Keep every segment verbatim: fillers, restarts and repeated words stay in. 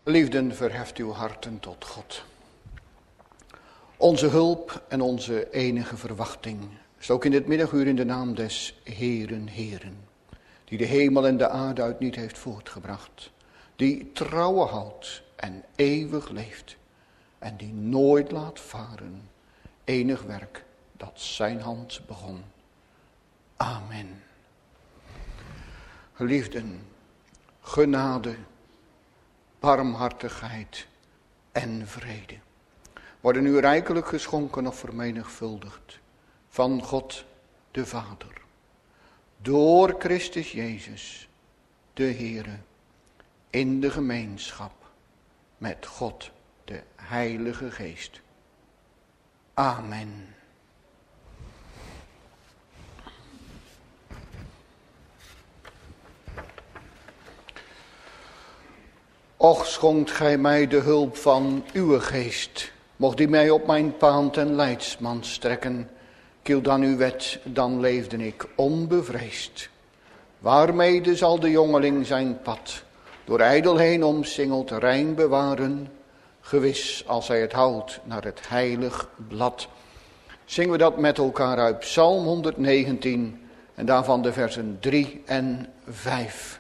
Liefden, verheft uw harten tot God. Onze hulp en onze enige verwachting is ook in dit middaguur in de naam des Heeren, Heeren, die de hemel en de aarde uit niet heeft voortgebracht, die trouwe houdt en eeuwig leeft en die nooit laat varen enig werk dat zijn hand begon. Amen. Geliefden, genade, barmhartigheid en vrede worden u rijkelijk geschonken of vermenigvuldigd van God de Vader, door Christus Jezus, de Heere, in de gemeenschap met God, de Heilige Geest. Amen. Och, schonkt gij mij de hulp van uw geest, mocht die mij op mijn paan ten leidsman strekken. Kiel dan uw wet, dan leefde ik onbevreesd. Waarmede zal de jongeling zijn pad door ijdelheen omsingeld rein bewaren, gewis als hij het houdt naar het heilig blad. Zingen we dat met elkaar uit Psalm honderdnegentien en daarvan de versen drie en vijf.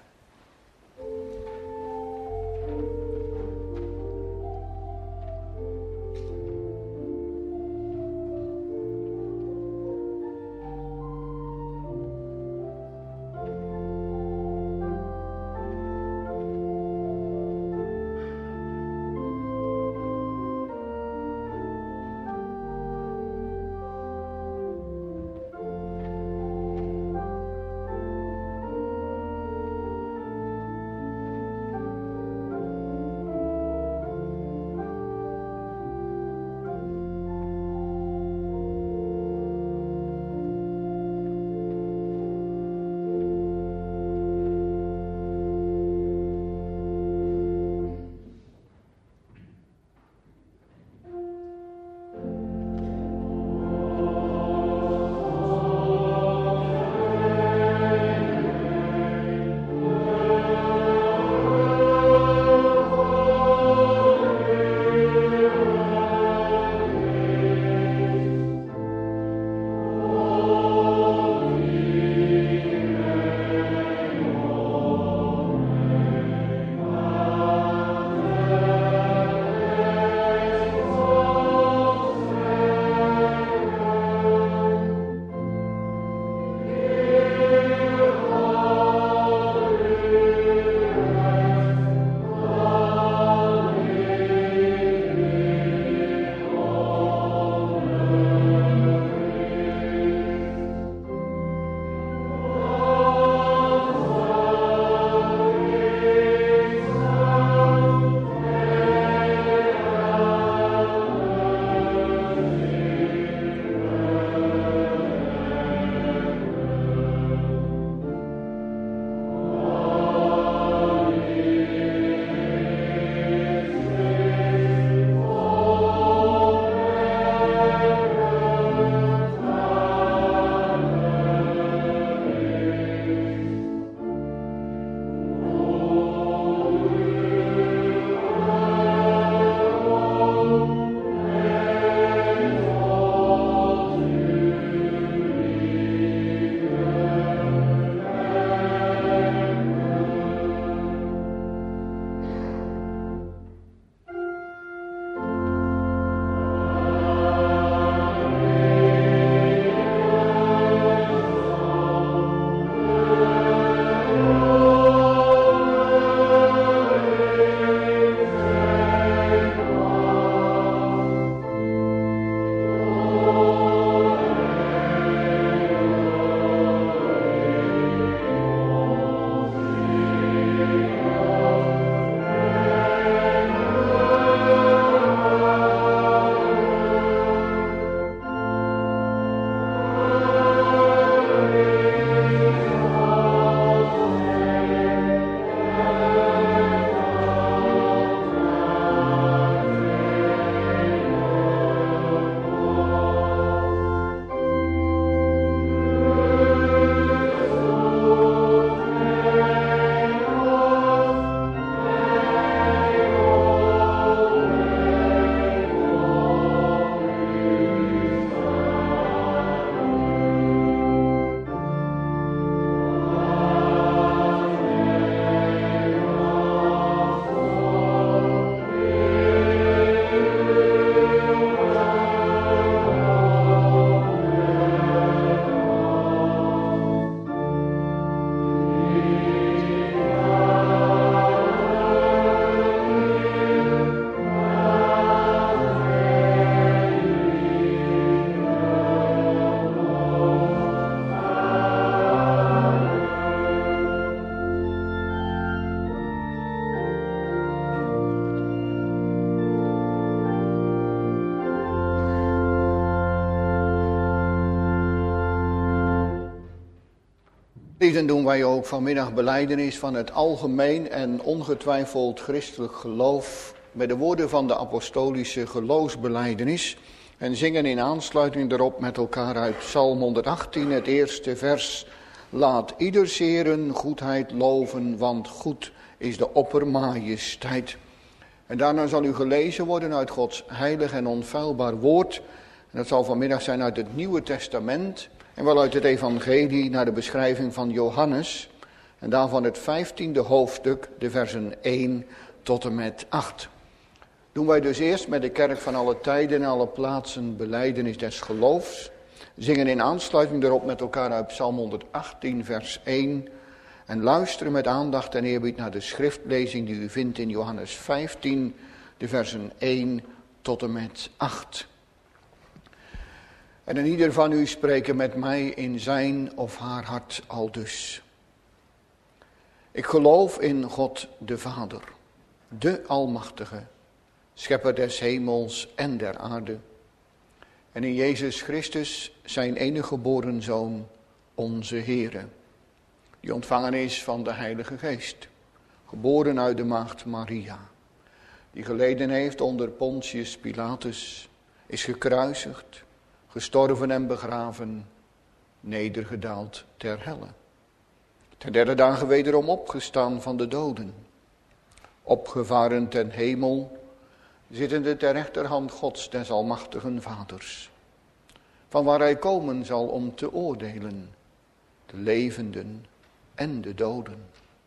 Deze doen wij ook vanmiddag belijdenis van het algemeen en ongetwijfeld christelijk geloof met de woorden van de apostolische geloofsbelijdenis en zingen in aansluiting daarop met elkaar uit Psalm honderdachttien, het eerste vers. Laat ieder zeren goedheid loven, want goed is de oppermajesteit. En daarna zal u gelezen worden uit Gods heilig en onfeilbaar woord. En dat zal vanmiddag zijn uit het Nieuwe Testament en wel uit het evangelie naar de beschrijving van Johannes. En daarvan het vijftiende hoofdstuk, de versen één tot en met acht. Doen wij dus eerst met de kerk van alle tijden en alle plaatsen belijdenis des geloofs. Zingen in aansluiting daarop met elkaar uit Psalm honderdachttien vers één. En luisteren met aandacht en eerbied naar de schriftlezing die u vindt in Johannes vijftien, de versen één tot en met acht. En in ieder van u spreken met mij in zijn of haar hart aldus. Ik geloof in God de Vader, de Almachtige, schepper des hemels en der aarde. En in Jezus Christus, zijn enige geboren Zoon, onze Heere, die ontvangen is van de Heilige Geest, geboren uit de maagd Maria, die geleden heeft onder Pontius Pilatus, is gekruisigd, gestorven en begraven, nedergedaald ter helle. Ten derde dagen wederom opgestaan van de doden, opgevaren ten hemel, zittende ter rechterhand Gods des almachtigen Vaders, van waar hij komen zal om te oordelen, de levenden en de doden.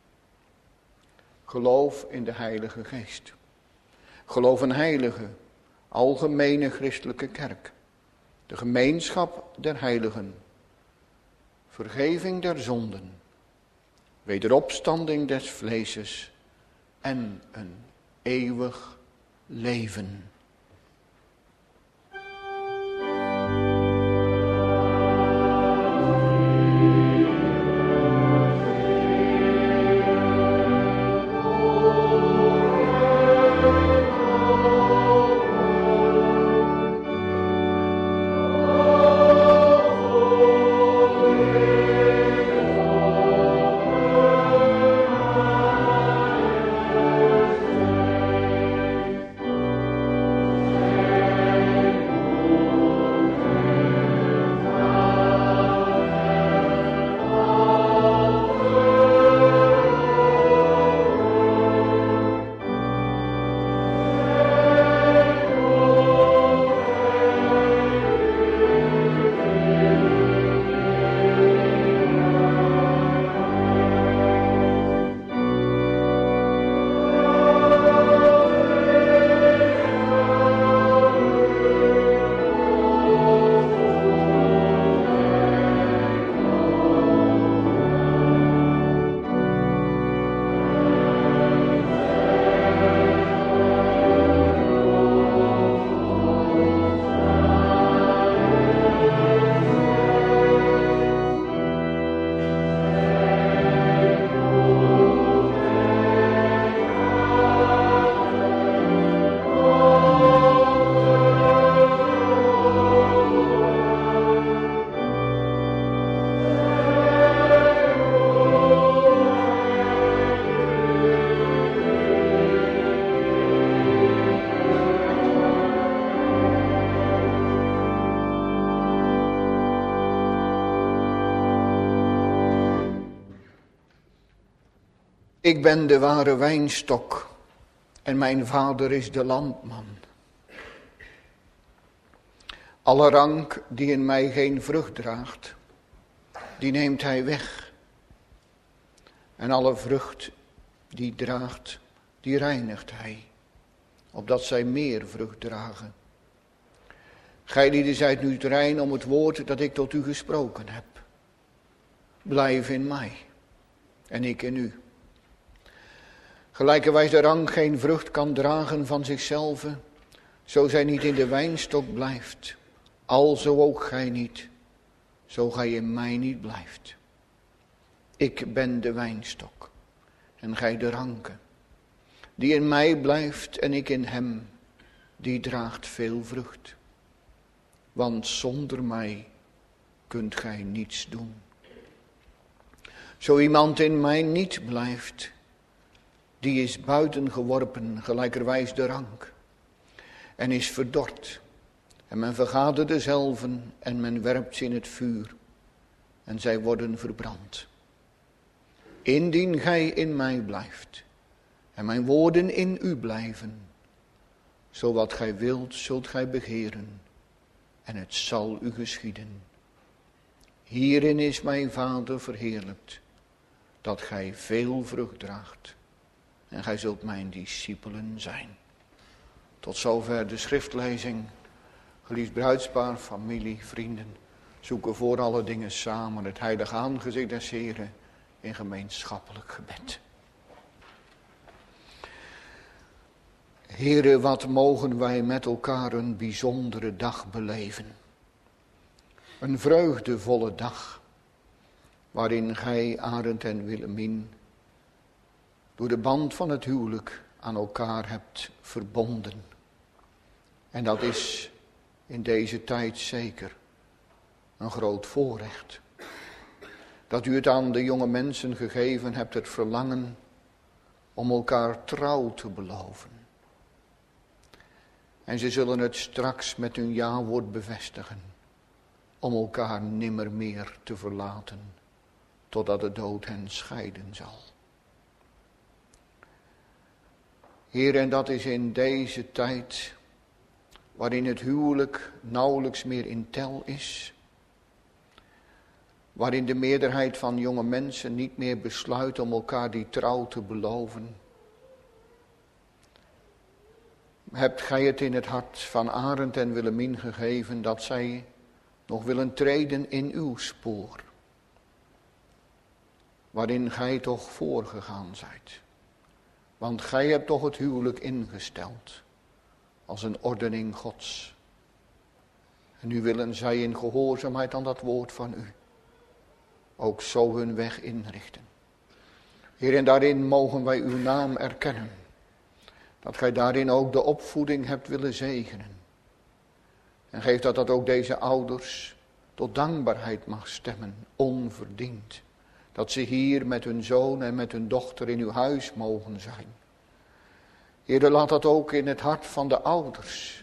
Geloof in de Heilige Geest. Geloof een heilige, algemene christelijke kerk. De gemeenschap der heiligen. Vergeving der zonden. Wederopstanding des vleeses. En een eeuwig leven. Ik ben de ware wijnstok en mijn vader is de landman. Alle rank die in mij geen vrucht draagt, die neemt hij weg. En alle vrucht die draagt, die reinigt hij, opdat zij meer vrucht dragen. Gij lieden zijt nu rein om het woord dat ik tot u gesproken heb. Blijf in mij en ik in u. Gelijkerwijs de rank geen vrucht kan dragen van zichzelf, zo zij niet in de wijnstok blijft, alzo ook gij niet, zo gij in mij niet blijft. Ik ben de wijnstok en gij de ranken. Die in mij blijft en ik in hem, die draagt veel vrucht. Want zonder mij kunt gij niets doen. Zo iemand in mij niet blijft, die is buiten geworpen, gelijkerwijs de rank, en is verdord. En men vergadert dezelven en men werpt ze in het vuur, en zij worden verbrand. Indien gij in mij blijft, en mijn woorden in u blijven, zo wat gij wilt, zult gij begeren, en het zal u geschieden. Hierin is mijn Vader verheerlijkt, dat gij veel vrucht draagt, en gij zult mijn discipelen zijn. Tot zover de schriftlezing. Geliefd bruidspaar, familie, vrienden, zoeken voor alle dingen samen het heilige aangezicht des Heren in gemeenschappelijk gebed. Heere, wat mogen wij met elkaar een bijzondere dag beleven. Een vreugdevolle dag, waarin gij, Arend en Willemien, door de band van het huwelijk aan elkaar hebt verbonden. En dat is in deze tijd zeker een groot voorrecht. Dat u het aan de jonge mensen gegeven hebt, het verlangen om elkaar trouw te beloven. En ze zullen het straks met hun ja-woord bevestigen, om elkaar nimmer meer te verlaten, totdat de dood hen scheiden zal. Heer, en dat is in deze tijd, waarin het huwelijk nauwelijks meer in tel is, waarin de meerderheid van jonge mensen niet meer besluit om elkaar die trouw te beloven. Hebt gij het in het hart van Arend en Willemien gegeven dat zij nog willen treden in uw spoor, waarin gij toch voorgegaan zijt. Want gij hebt toch het huwelijk ingesteld als een ordening Gods. En nu willen zij in gehoorzaamheid aan dat woord van u ook zo hun weg inrichten. Heer, en daarin mogen wij uw naam erkennen. Dat gij daarin ook de opvoeding hebt willen zegenen. En geef dat dat ook deze ouders tot dankbaarheid mag stemmen, onverdiend. Dat ze hier met hun zoon en met hun dochter in uw huis mogen zijn. Heer, laat dat ook in het hart van de ouders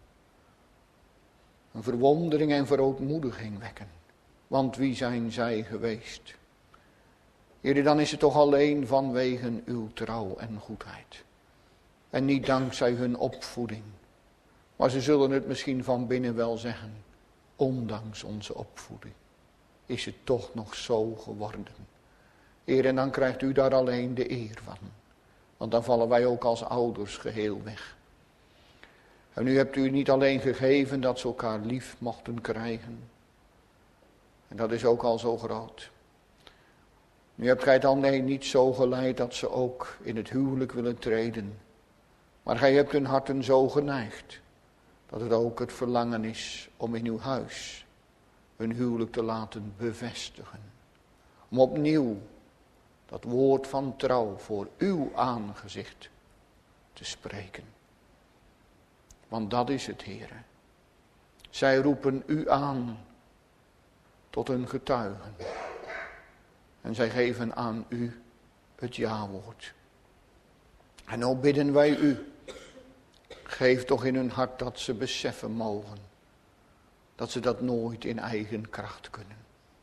een verwondering en verootmoediging wekken. Want wie zijn zij geweest? Heer, dan is het toch alleen vanwege uw trouw en goedheid. En niet dankzij hun opvoeding. Maar ze zullen het misschien van binnen wel zeggen. Ondanks onze opvoeding is het toch nog zo geworden. Heer, en dan krijgt u daar alleen de eer van. Want dan vallen wij ook als ouders geheel weg. En u hebt u niet alleen gegeven dat ze elkaar lief mochten krijgen. En dat is ook al zo groot. Nu hebt gij het alleen niet zo geleid dat ze ook in het huwelijk willen treden. Maar gij hebt hun harten zo geneigd, dat het ook het verlangen is om in uw huis hun huwelijk te laten bevestigen. Om opnieuw dat woord van trouw voor uw aangezicht te spreken. Want dat is het, Heere. Zij roepen u aan tot een getuigen. En zij geven aan u het ja-woord. En ook bidden wij u, geef toch in hun hart dat ze beseffen mogen, dat ze dat nooit in eigen kracht kunnen.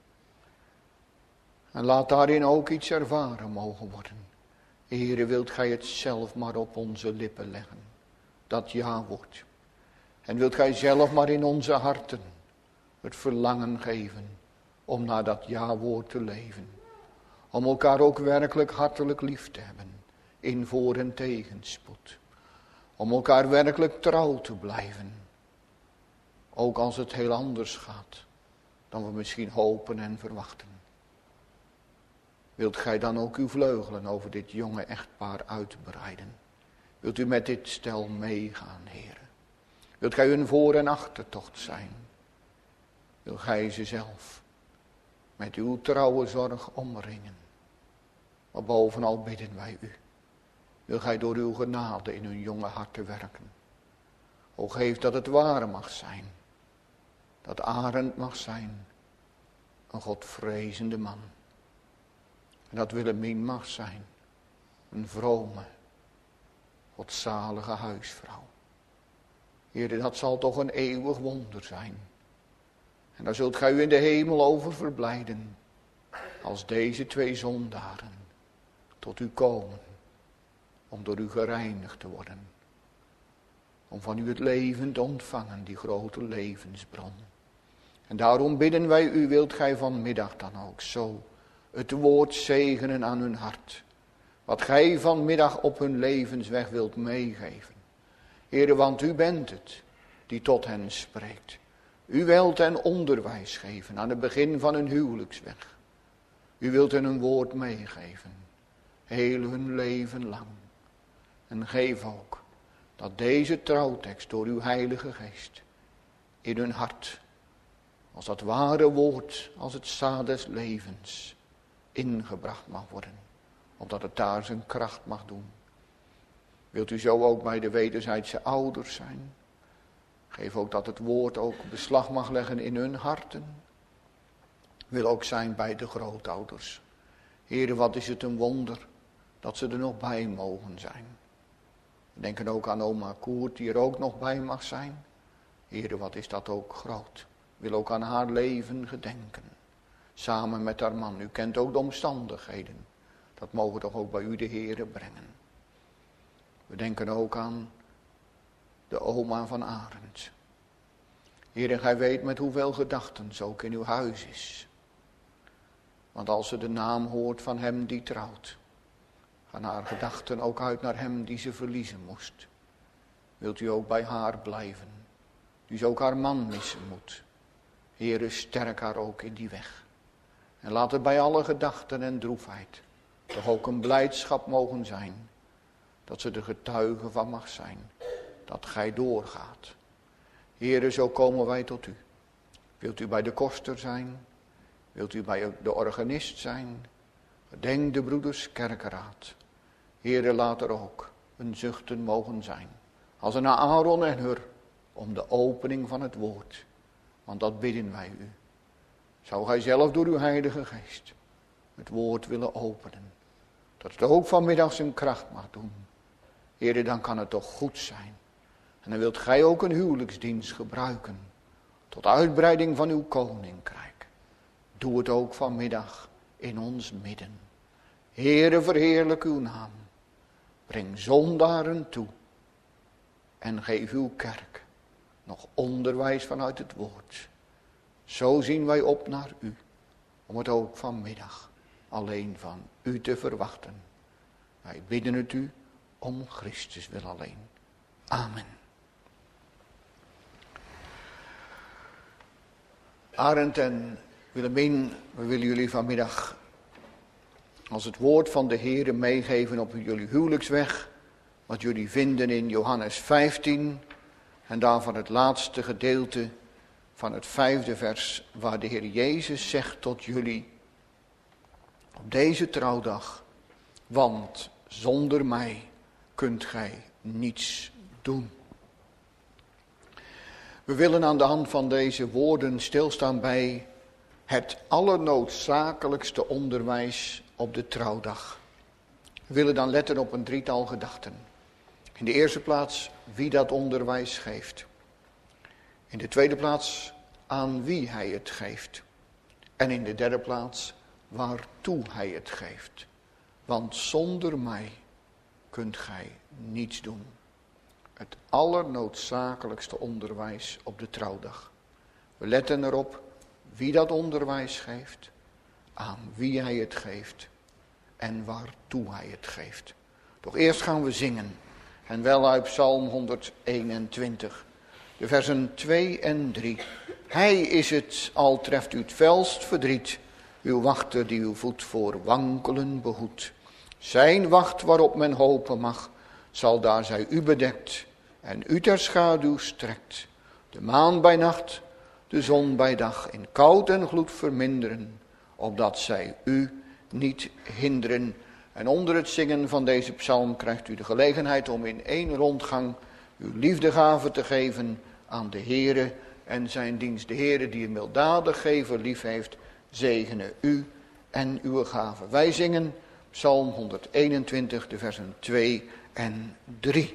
En laat daarin ook iets ervaren mogen worden. Heere, wilt gij het zelf maar op onze lippen leggen, dat ja-woord. En wilt gij zelf maar in onze harten het verlangen geven om naar dat ja-woord te leven. Om elkaar ook werkelijk hartelijk lief te hebben, in voor- en tegenspoed. Om elkaar werkelijk trouw te blijven. Ook als het heel anders gaat dan we misschien hopen en verwachten. Wilt gij dan ook uw vleugelen over dit jonge echtpaar uitbreiden? Wilt u met dit stel meegaan, Heere? Wilt gij hun voor- en achtertocht zijn? Wilt gij ze zelf met uw trouwe zorg omringen? Maar bovenal bidden wij u. Wil gij door uw genade in hun jonge harten werken. O geef dat het waar mag zijn. Dat Arend mag zijn. Een Godvrezende man. En dat Willemien mag zijn. Een vrome, godzalige huisvrouw. Heer, dat zal toch een eeuwig wonder zijn. En daar zult gij u in de hemel over verblijden. Als deze twee zondaren tot u komen. Om door u gereinigd te worden. Om van u het leven te ontvangen, die grote levensbron. En daarom bidden wij u, wilt gij vanmiddag dan ook zo het woord zegenen aan hun hart. Wat gij vanmiddag op hun levensweg wilt meegeven. Heere, want u bent het die tot hen spreekt. U wilt hen onderwijs geven aan het begin van hun huwelijksweg. U wilt hen een woord meegeven. Heel hun leven lang. En geef ook dat deze trouwtekst door uw heilige geest in hun hart, als dat ware woord, als het zaad des levens, ingebracht mag worden. Opdat het daar zijn kracht mag doen. Wilt u zo ook bij de wederzijdse ouders zijn? Geef ook dat het woord ook beslag mag leggen in hun harten. Wil ook zijn bij de grootouders. Heere, wat is het een wonder dat ze er nog bij mogen zijn. We denken ook aan oma Koert die er ook nog bij mag zijn. Heere, wat is dat ook groot. Wil ook aan haar leven gedenken. Samen met haar man. U kent ook de omstandigheden. Dat mogen toch ook bij u de Heere brengen. We denken ook aan de oma van Arend. Heer, en gij weet met hoeveel gedachten ze ook in uw huis is. Want als ze de naam hoort van hem die trouwt, gaan haar gedachten ook uit naar hem die ze verliezen moest. Wilt u ook bij haar blijven, die ze ook haar man missen moet. Heere, sterk haar ook in die weg. En laat het bij alle gedachten en droefheid toch ook een blijdschap mogen zijn. Dat ze de getuige van mag zijn. Dat gij doorgaat. Heere, zo komen wij tot u. Wilt u bij de koster zijn? Wilt u bij de organist zijn? Gedenk de broeders kerkeraad. Heere, laat er ook een zuchten mogen zijn. Als een Aaron en Hur. Om de opening van het woord. Want dat bidden wij u. Zou gij zelf door uw heilige geest het woord willen openen. Dat het ook vanmiddag zijn kracht mag doen. Heere, dan kan het toch goed zijn. En dan wilt gij ook een huwelijksdienst gebruiken. Tot uitbreiding van uw koninkrijk. Doe het ook vanmiddag in ons midden. Heere, verheerlijk uw naam. Breng zondaren toe. En geef uw kerk nog onderwijs vanuit het woord. Zo zien wij op naar u. Om het ook vanmiddag alleen van u te verwachten. Wij bidden het u om Christus wil alleen. Amen. Arend en Willemien, we willen jullie vanmiddag als het woord van de Heere meegeven op jullie huwelijksweg. Wat jullie vinden in Johannes vijftien. En daarvan het laatste gedeelte van het vijfde vers. Waar de Heer Jezus zegt tot jullie. Op deze trouwdag. Want zonder mij kunt gij niets doen. We willen aan de hand van deze woorden stilstaan bij het allernoodzakelijkste onderwijs op de trouwdag. We willen dan letten op een drietal gedachten. In de eerste plaats wie dat onderwijs geeft. In de tweede plaats aan wie hij het geeft. En in de derde plaats waartoe hij het geeft. Want zonder mij kunt gij niets doen. Het allernoodzakelijkste onderwijs op de trouwdag. We letten erop wie dat onderwijs geeft, aan wie hij het geeft en waartoe hij het geeft. Doch eerst gaan we zingen. En wel uit Psalm honderdeenentwintig, de versen twee en drie. Hij is het, al treft u het felst verdriet, uw wachter die uw voet voor wankelen behoedt. Zijn wacht waarop men hopen mag, zal daar zij u bedekt en u ter schaduw strekt. De maan bij nacht, de zon bij dag, in koud en gloed verminderen, opdat zij u niet hinderen. En onder het zingen van deze psalm krijgt u de gelegenheid om in één rondgang uw liefdegave te geven aan de Heere en zijn dienst. De Heere die een milddadig gever lief heeft, zegene u en uw gaven. Wij zingen Psalm honderdeenentwintig, de versen twee en drie.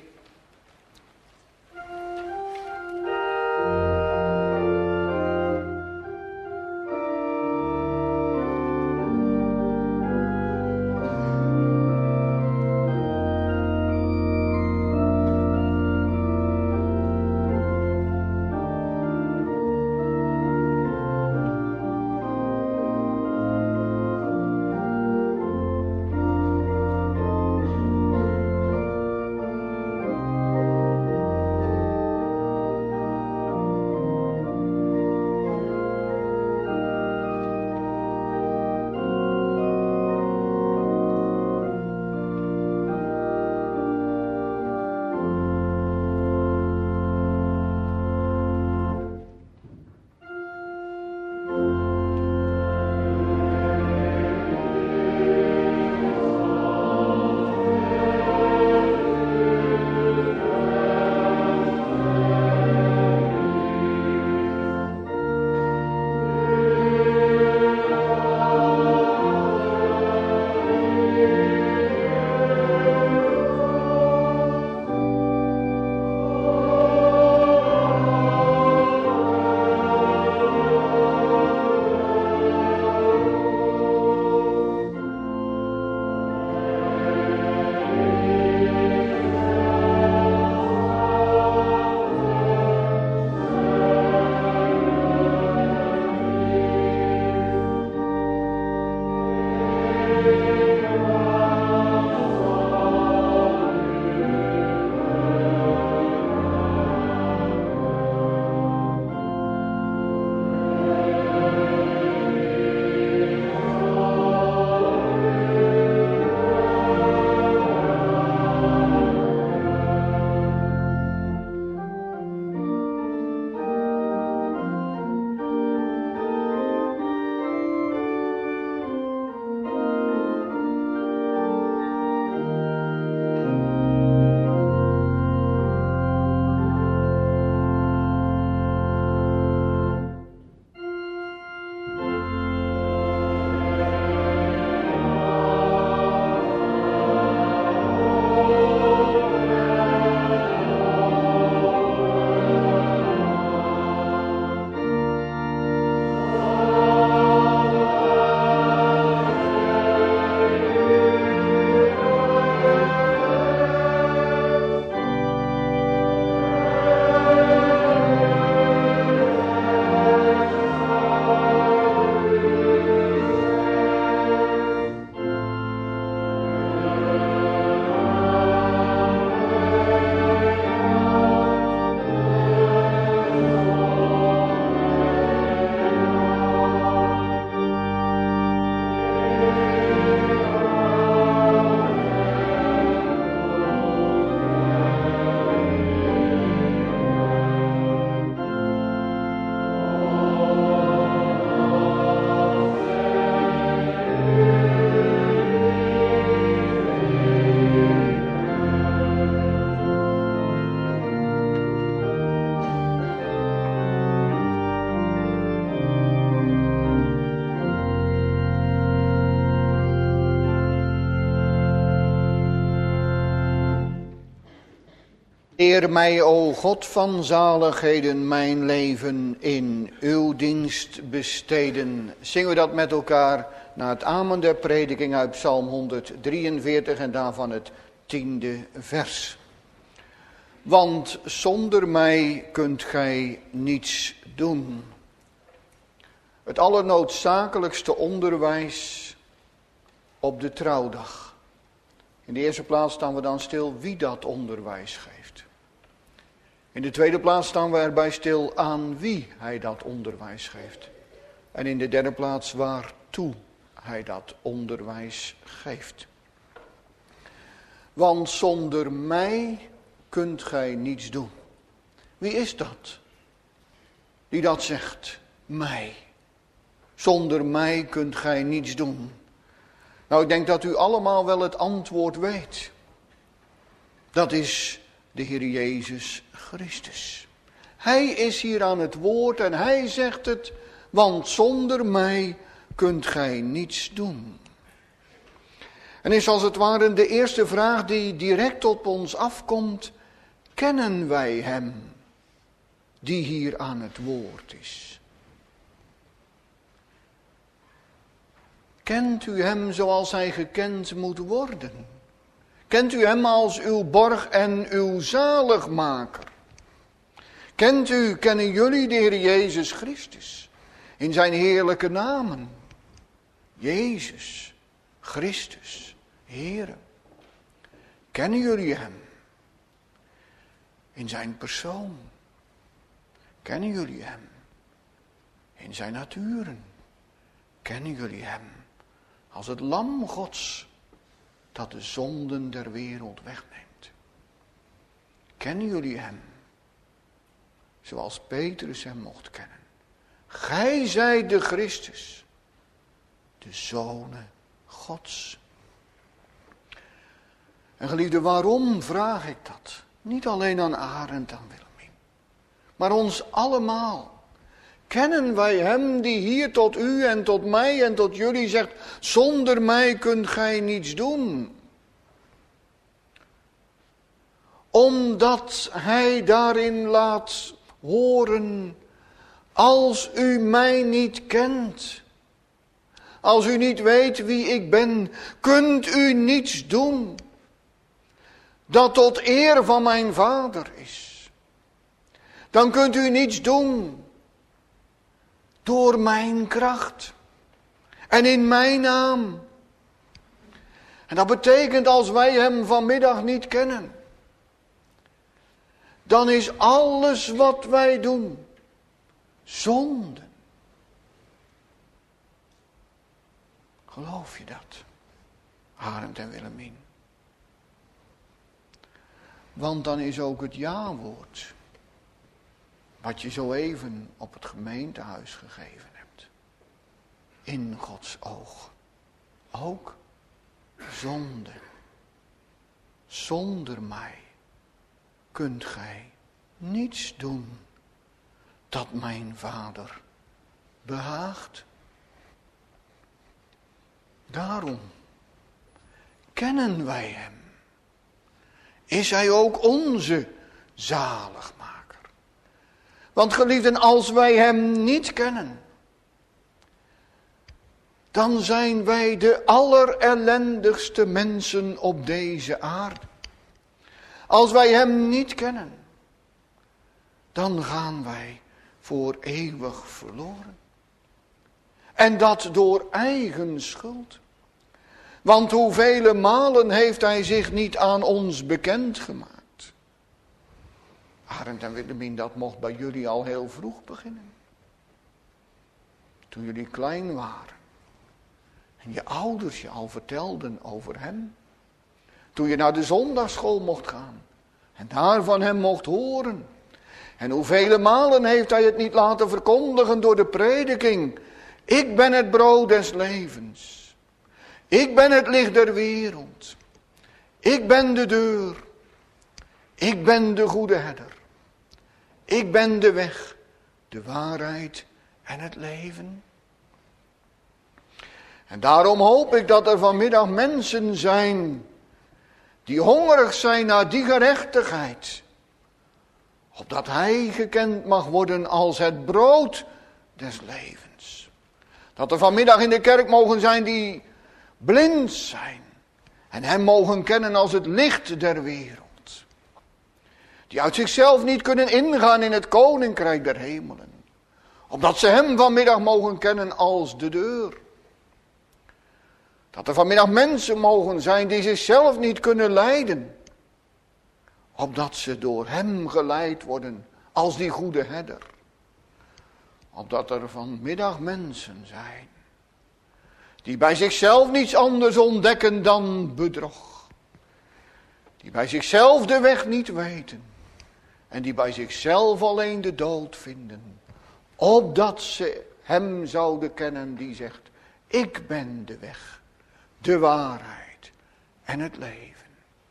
Leer mij, o God van zaligheden, mijn leven in uw dienst besteden. Zingen we dat met elkaar na het amen der prediking uit Psalm honderddrieënveertig en daarvan het tiende vers. Want zonder mij kunt gij niets doen. Het allernoodzakelijkste onderwijs op de trouwdag. In de eerste plaats staan we dan stil wie dat onderwijs geeft. In de tweede plaats staan we erbij stil aan wie hij dat onderwijs geeft. En in de derde plaats waartoe hij dat onderwijs geeft. Want zonder mij kunt gij niets doen. Wie is dat die dat zegt? Mij. Zonder mij kunt gij niets doen. Nou, ik denk dat u allemaal wel het antwoord weet. Dat is de Heer Jezus Christus. Hij is hier aan het woord en hij zegt het, want zonder mij kunt gij niets doen. En is als het ware de eerste vraag die direct op ons afkomt. Kennen wij hem die hier aan het woord is? Kent u hem zoals hij gekend moet worden? Kent u hem als uw borg en uw zaligmaker? Kent u, kennen jullie de Heer Jezus Christus in zijn heerlijke namen? Jezus, Christus, Heere. Kennen jullie hem in zijn persoon? Kennen jullie hem in zijn naturen? Kennen jullie hem als het lam Gods dat de zonden der wereld wegneemt? Kennen jullie hem zoals Petrus hem mocht kennen? Gij zijt de Christus, de Zonen Gods. En geliefde, waarom vraag ik dat? Niet alleen aan Arend en Willemien, maar ons allemaal. Kennen wij hem die hier tot u en tot mij en tot jullie zegt, zonder mij kunt gij niets doen? Omdat hij daarin laat horen, als u mij niet kent, als u niet weet wie ik ben, kunt u niets doen dat tot eer van mijn Vader is. Dan kunt u niets doen door mijn kracht en in mijn naam. En dat betekent als wij hem vanmiddag niet kennen, dan is alles wat wij doen zonde. Geloof je dat, Arend en Willemien? Want dan is ook het ja-woord, wat je zo even op het gemeentehuis gegeven hebt, in Gods oog ook zonde. Zonder mij kunt gij niets doen dat mijn Vader behaagt. Daarom kennen wij hem. Is hij ook onze zaligmaker? Want geliefden, als wij hem niet kennen, dan zijn wij de allerellendigste mensen op deze aarde. Als wij hem niet kennen, dan gaan wij voor eeuwig verloren. En dat door eigen schuld. Want hoeveel malen heeft hij zich niet aan ons bekendgemaakt? Arend en Willemien, dat mocht bij jullie al heel vroeg beginnen. Toen jullie klein waren. En je ouders je al vertelden over hem. Toen je naar de zondagsschool mocht gaan. En daar van hem mocht horen. En hoeveel malen heeft hij het niet laten verkondigen door de prediking. Ik ben het brood des levens. Ik ben het licht der wereld. Ik ben de deur. Ik ben de goede herder. Ik ben de weg, de waarheid en het leven. En daarom hoop ik dat er vanmiddag mensen zijn die hongerig zijn naar die gerechtigheid. Opdat hij gekend mag worden als het brood des levens. Dat er vanmiddag in de kerk mogen zijn die blind zijn en hem mogen kennen als het licht der wereld. Die uit zichzelf niet kunnen ingaan in het koninkrijk der hemelen. Omdat ze hem vanmiddag mogen kennen als de deur. Dat er vanmiddag mensen mogen zijn die zichzelf niet kunnen leiden. Opdat ze door hem geleid worden als die goede herder. Opdat er vanmiddag mensen zijn die bij zichzelf niets anders ontdekken dan bedrog. Die bij zichzelf de weg niet weten. En die bij zichzelf alleen de dood vinden. Opdat ze hem zouden kennen die zegt, ik ben de weg, de waarheid en het leven.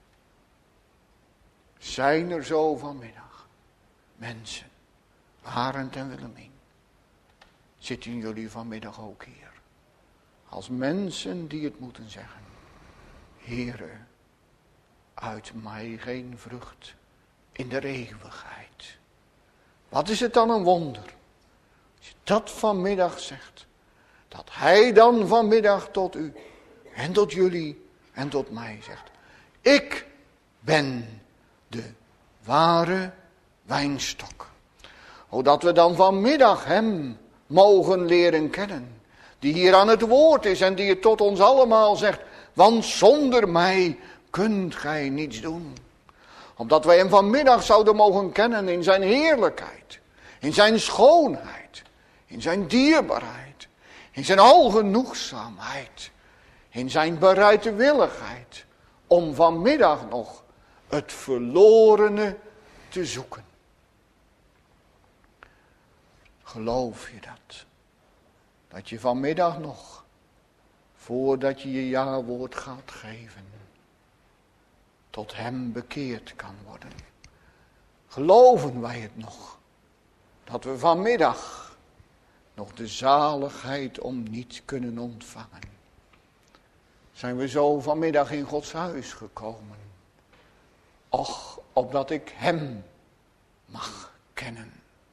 Zijn er zo vanmiddag mensen, Arend en Willemien, zitten jullie vanmiddag ook hier? als mensen die het moeten zeggen. Heere, uit mij geen vrucht in de eeuwigheid. Wat is het dan een wonder? Als je dat vanmiddag zegt. Dat hij dan vanmiddag tot u en tot jullie en tot mij zegt. Ik ben de ware wijnstok. O, dat we dan vanmiddag hem mogen leren kennen. Die hier aan het woord is en die het tot ons allemaal zegt. Want zonder mij kunt gij niets doen. Omdat wij hem vanmiddag zouden mogen kennen in zijn heerlijkheid. In zijn schoonheid. In zijn dierbaarheid. In zijn algenoegzaamheid. In zijn bereidwilligheid. Om vanmiddag nog het verlorene te zoeken. Geloof je dat? Dat je vanmiddag nog, voordat je je ja-woord gaat geven, tot hem bekeerd kan worden. Geloven wij het nog? Dat we vanmiddag nog de zaligheid om niet kunnen ontvangen. Zijn we zo vanmiddag in Gods huis gekomen? Och, opdat ik hem mag kennen.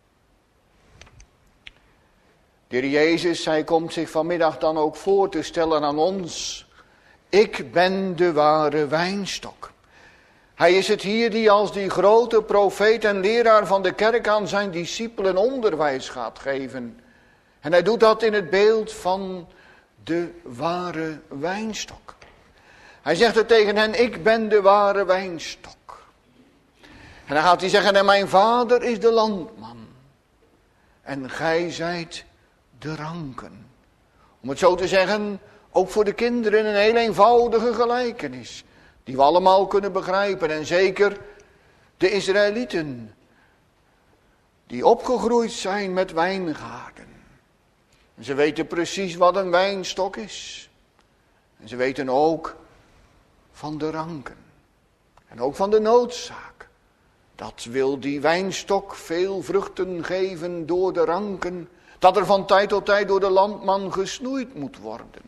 De Heer Jezus, hij komt zich vanmiddag dan ook voor te stellen aan ons. Ik ben de ware wijnstok. Hij is het hier die als die grote profeet en leraar van de kerk aan zijn discipelen onderwijs gaat geven. En hij doet dat in het beeld van de ware wijnstok. Hij zegt het tegen hen, ik ben de ware wijnstok. En dan gaat hij zeggen, en mijn vader is de landman. En gij zijt de ranken. Om het zo te zeggen, ook voor de kinderen een heel eenvoudige gelijkenis. Die we allemaal kunnen begrijpen. En zeker de Israëlieten. Die opgegroeid zijn met wijngaarden. En ze weten precies wat een wijnstok is. En ze weten ook van de ranken. En ook van de noodzaak. Dat wil die wijnstok veel vruchten geven door de ranken. Dat er van tijd tot tijd door de landman gesnoeid moet worden.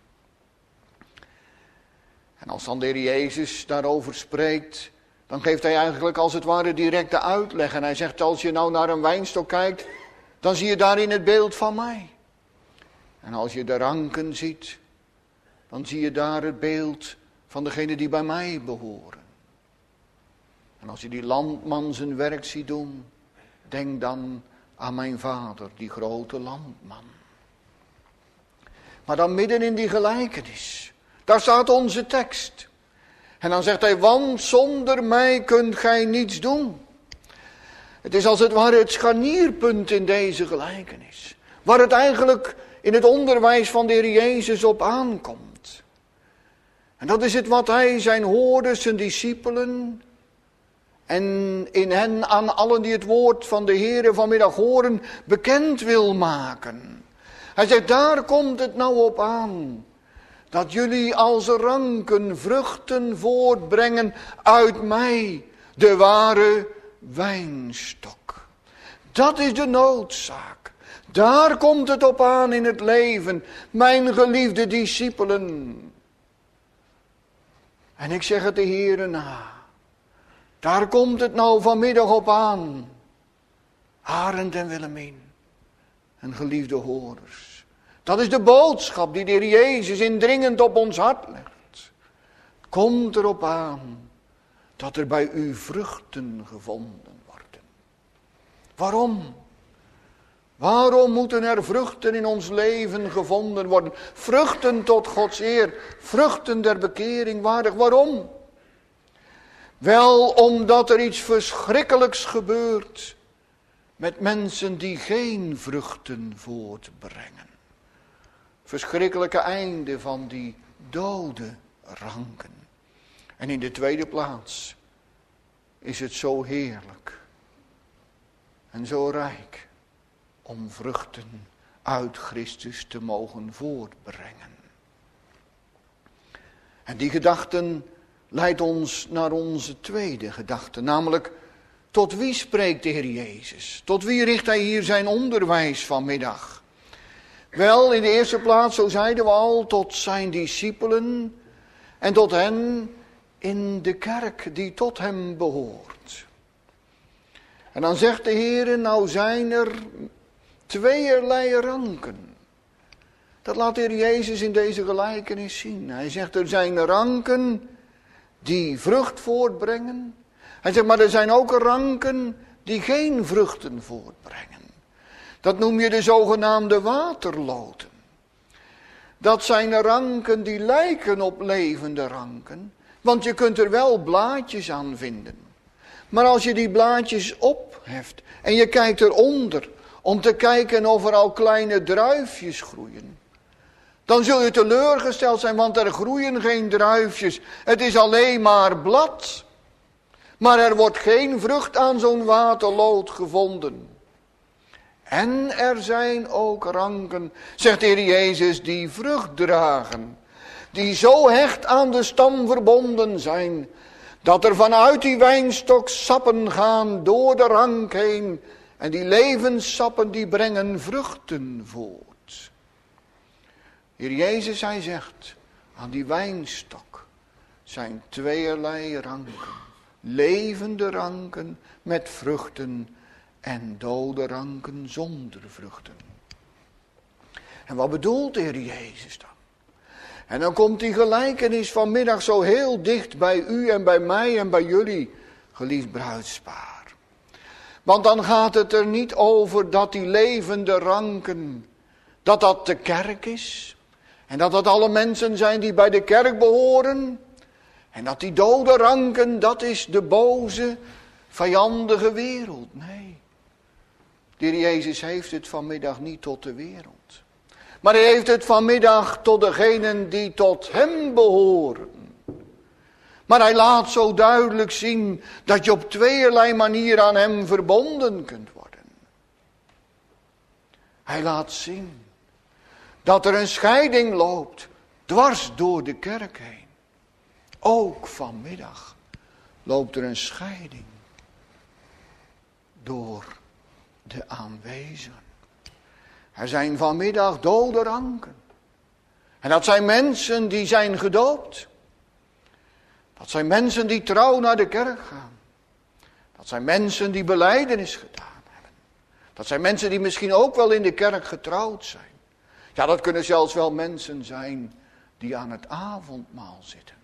En als dan de Heer Jezus daarover spreekt, dan geeft hij eigenlijk als het ware directe uitleg. En hij zegt, als je nou naar een wijnstok kijkt, dan zie je daarin het beeld van mij. En als je de ranken ziet, dan zie je daar het beeld van degene die bij mij behoren. En als je die landman zijn werk ziet doen, denk dan aan mijn vader, die grote landman. Maar dan midden in die gelijkenis, daar staat onze tekst. En dan zegt hij, want zonder mij kunt gij niets doen. Het is als het ware het scharnierpunt in deze gelijkenis. Waar het eigenlijk in het onderwijs van de Heer Jezus op aankomt. En dat is het wat hij zijn hoorders, zijn discipelen en in hen aan allen die het woord van de Heere vanmiddag horen, bekend wil maken. Hij zegt, daar komt het nou op aan. Dat jullie als ranken vruchten voortbrengen uit mij, de ware wijnstok. Dat is de noodzaak. Daar komt het op aan in het leven, mijn geliefde discipelen. En ik zeg het de Heere na. Daar komt het nou vanmiddag op aan. Arend en Willemien. En geliefde hoorders. Dat is de boodschap die de Heer Jezus indringend op ons hart legt. Komt erop aan dat er bij u vruchten gevonden worden. Waarom? Waarom moeten er vruchten in ons leven gevonden worden? Vruchten tot Gods eer, vruchten der bekering waardig. Waarom? Wel omdat er iets verschrikkelijks gebeurt met mensen die geen vruchten voortbrengen. Verschrikkelijke einde van die dode ranken. En in de tweede plaats is het zo heerlijk en zo rijk om vruchten uit Christus te mogen voortbrengen. En die gedachten leidt ons naar onze tweede gedachte, namelijk tot wie spreekt de Heer Jezus? Tot wie richt hij hier zijn onderwijs vanmiddag? Wel, in de eerste plaats, zo zeiden we al, tot zijn discipelen en tot hen in de kerk die tot hem behoort. En dan zegt de Heer, nou zijn er tweeërlei ranken. Dat laat de Heer Jezus in deze gelijkenis zien. Hij zegt, er zijn ranken die vrucht voortbrengen. Hij zegt, maar er zijn ook ranken die geen vruchten voortbrengen. Dat noem je de zogenaamde waterloten. Dat zijn ranken die lijken op levende ranken. Want je kunt er wel blaadjes aan vinden. Maar als je die blaadjes opheft en je kijkt eronder om te kijken of er al kleine druifjes groeien, dan zul je teleurgesteld zijn, want er groeien geen druifjes. Het is alleen maar blad. Maar er wordt geen vrucht aan zo'n waterloot gevonden. En er zijn ook ranken, zegt de Heer Jezus, die vrucht dragen. Die zo hecht aan de stam verbonden zijn, dat er vanuit die wijnstok sappen gaan door de rank heen. En die levenssappen die brengen vruchten voort. Heer Jezus, hij zegt, aan die wijnstok zijn tweeërlei ranken. Levende ranken met vruchten en dode ranken zonder vruchten. En wat bedoelt de Heer Jezus dan? En dan komt die gelijkenis vanmiddag zo heel dicht bij u en bij mij en bij jullie, geliefd bruidspaar. Want dan gaat het er niet over dat die levende ranken, dat dat de kerk is. En dat dat alle mensen zijn die bij de kerk behoren. En dat die dode ranken, dat is de boze, vijandige wereld. Nee. De Heer Jezus heeft het vanmiddag niet tot de wereld. Maar hij heeft het vanmiddag tot degenen die tot hem behoren. Maar hij laat zo duidelijk zien dat je op tweeërlei manier aan hem verbonden kunt worden. Hij laat zien dat er een scheiding loopt dwars door de kerk heen. Ook vanmiddag loopt er een scheiding door de aanwezigen. Er zijn vanmiddag dode ranken. En dat zijn mensen die zijn gedoopt. Dat zijn mensen die trouw naar de kerk gaan. Dat zijn mensen die belijdenis gedaan hebben. Dat zijn mensen die misschien ook wel in de kerk getrouwd zijn. Ja, dat kunnen zelfs wel mensen zijn die aan het avondmaal zitten.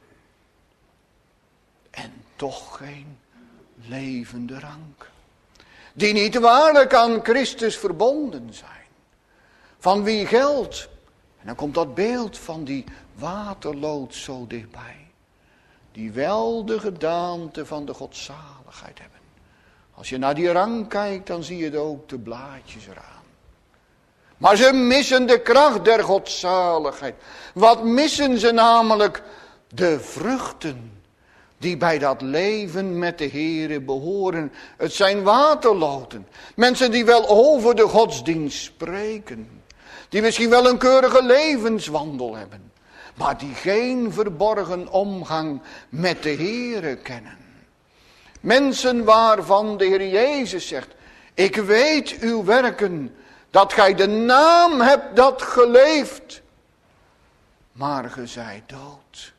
En toch geen levende rank. Die niet waarlijk aan Christus verbonden zijn. Van wie geldt. En dan komt dat beeld van die waterloot zo dichtbij. Die wel de gedaante van de godzaligheid hebben. Als je naar die rank kijkt, dan zie je ook de blaadjes eraan. Maar ze missen de kracht der godzaligheid. Wat missen ze namelijk? De vruchten die bij dat leven met de Heere behoren. Het zijn waterloten. Mensen die wel over de godsdienst spreken. Die misschien wel een keurige levenswandel hebben. Maar die geen verborgen omgang met de Heere kennen. Mensen waarvan de Heer Jezus zegt. Ik weet uw werken. Dat gij de naam hebt dat geleefd. Maar ge zijt dood.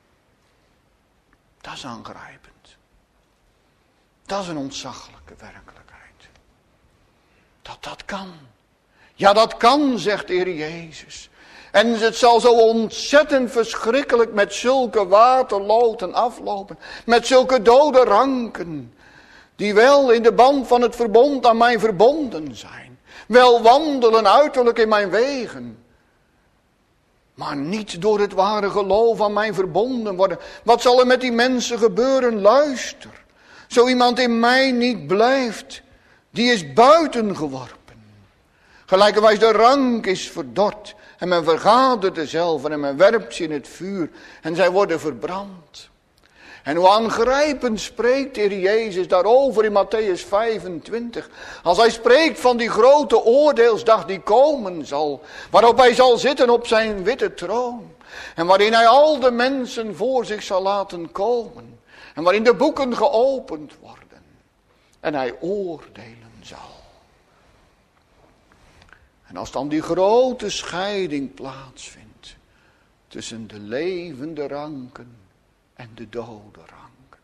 Dat is aangrijpend. Dat is een ontzaglijke werkelijkheid. Dat dat kan. Ja, dat kan, zegt de Heer Jezus. En het zal zo ontzettend verschrikkelijk met zulke waterloten aflopen. Met zulke dode ranken. Die wel in de band van het verbond aan mij verbonden zijn. Wel wandelen uiterlijk in mijn wegen. Maar niet door het ware geloof aan mij verbonden worden. Wat zal er met die mensen gebeuren? Luister. Zo iemand in mij niet blijft. Die is buiten geworpen. Gelijkerwijs de rank is verdord. En men vergadert dezelfde en men werpt ze in het vuur. En zij worden verbrand. En hoe aangrijpend spreekt de Heer Jezus daarover in Matthäus vijfentwintig. Als hij spreekt van die grote oordeelsdag die komen zal. Waarop hij zal zitten op zijn witte troon. En waarin hij al de mensen voor zich zal laten komen. En waarin de boeken geopend worden. En hij oordelen zal. En En als dan die grote scheiding plaatsvindt tussen de levende ranken en de dode ranken.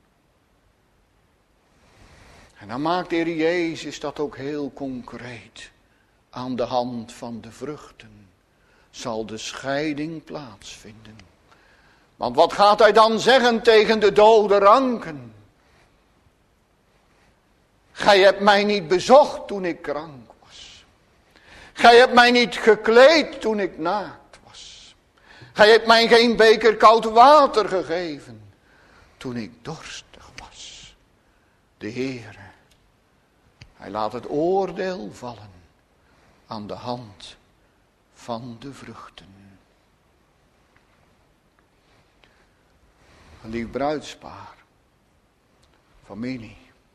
En dan maakt de Heer Jezus dat ook heel concreet. Aan de hand van de vruchten zal de scheiding plaatsvinden. Want wat gaat hij dan zeggen tegen de dode ranken? Gij hebt mij niet bezocht toen ik krank was. Gij hebt mij niet gekleed toen ik naakt was. Gij hebt mij geen beker koud water gegeven toen ik dorstig was. De Heere, hij laat het oordeel vallen aan de hand van de vruchten. Lief bruidspaar, familie,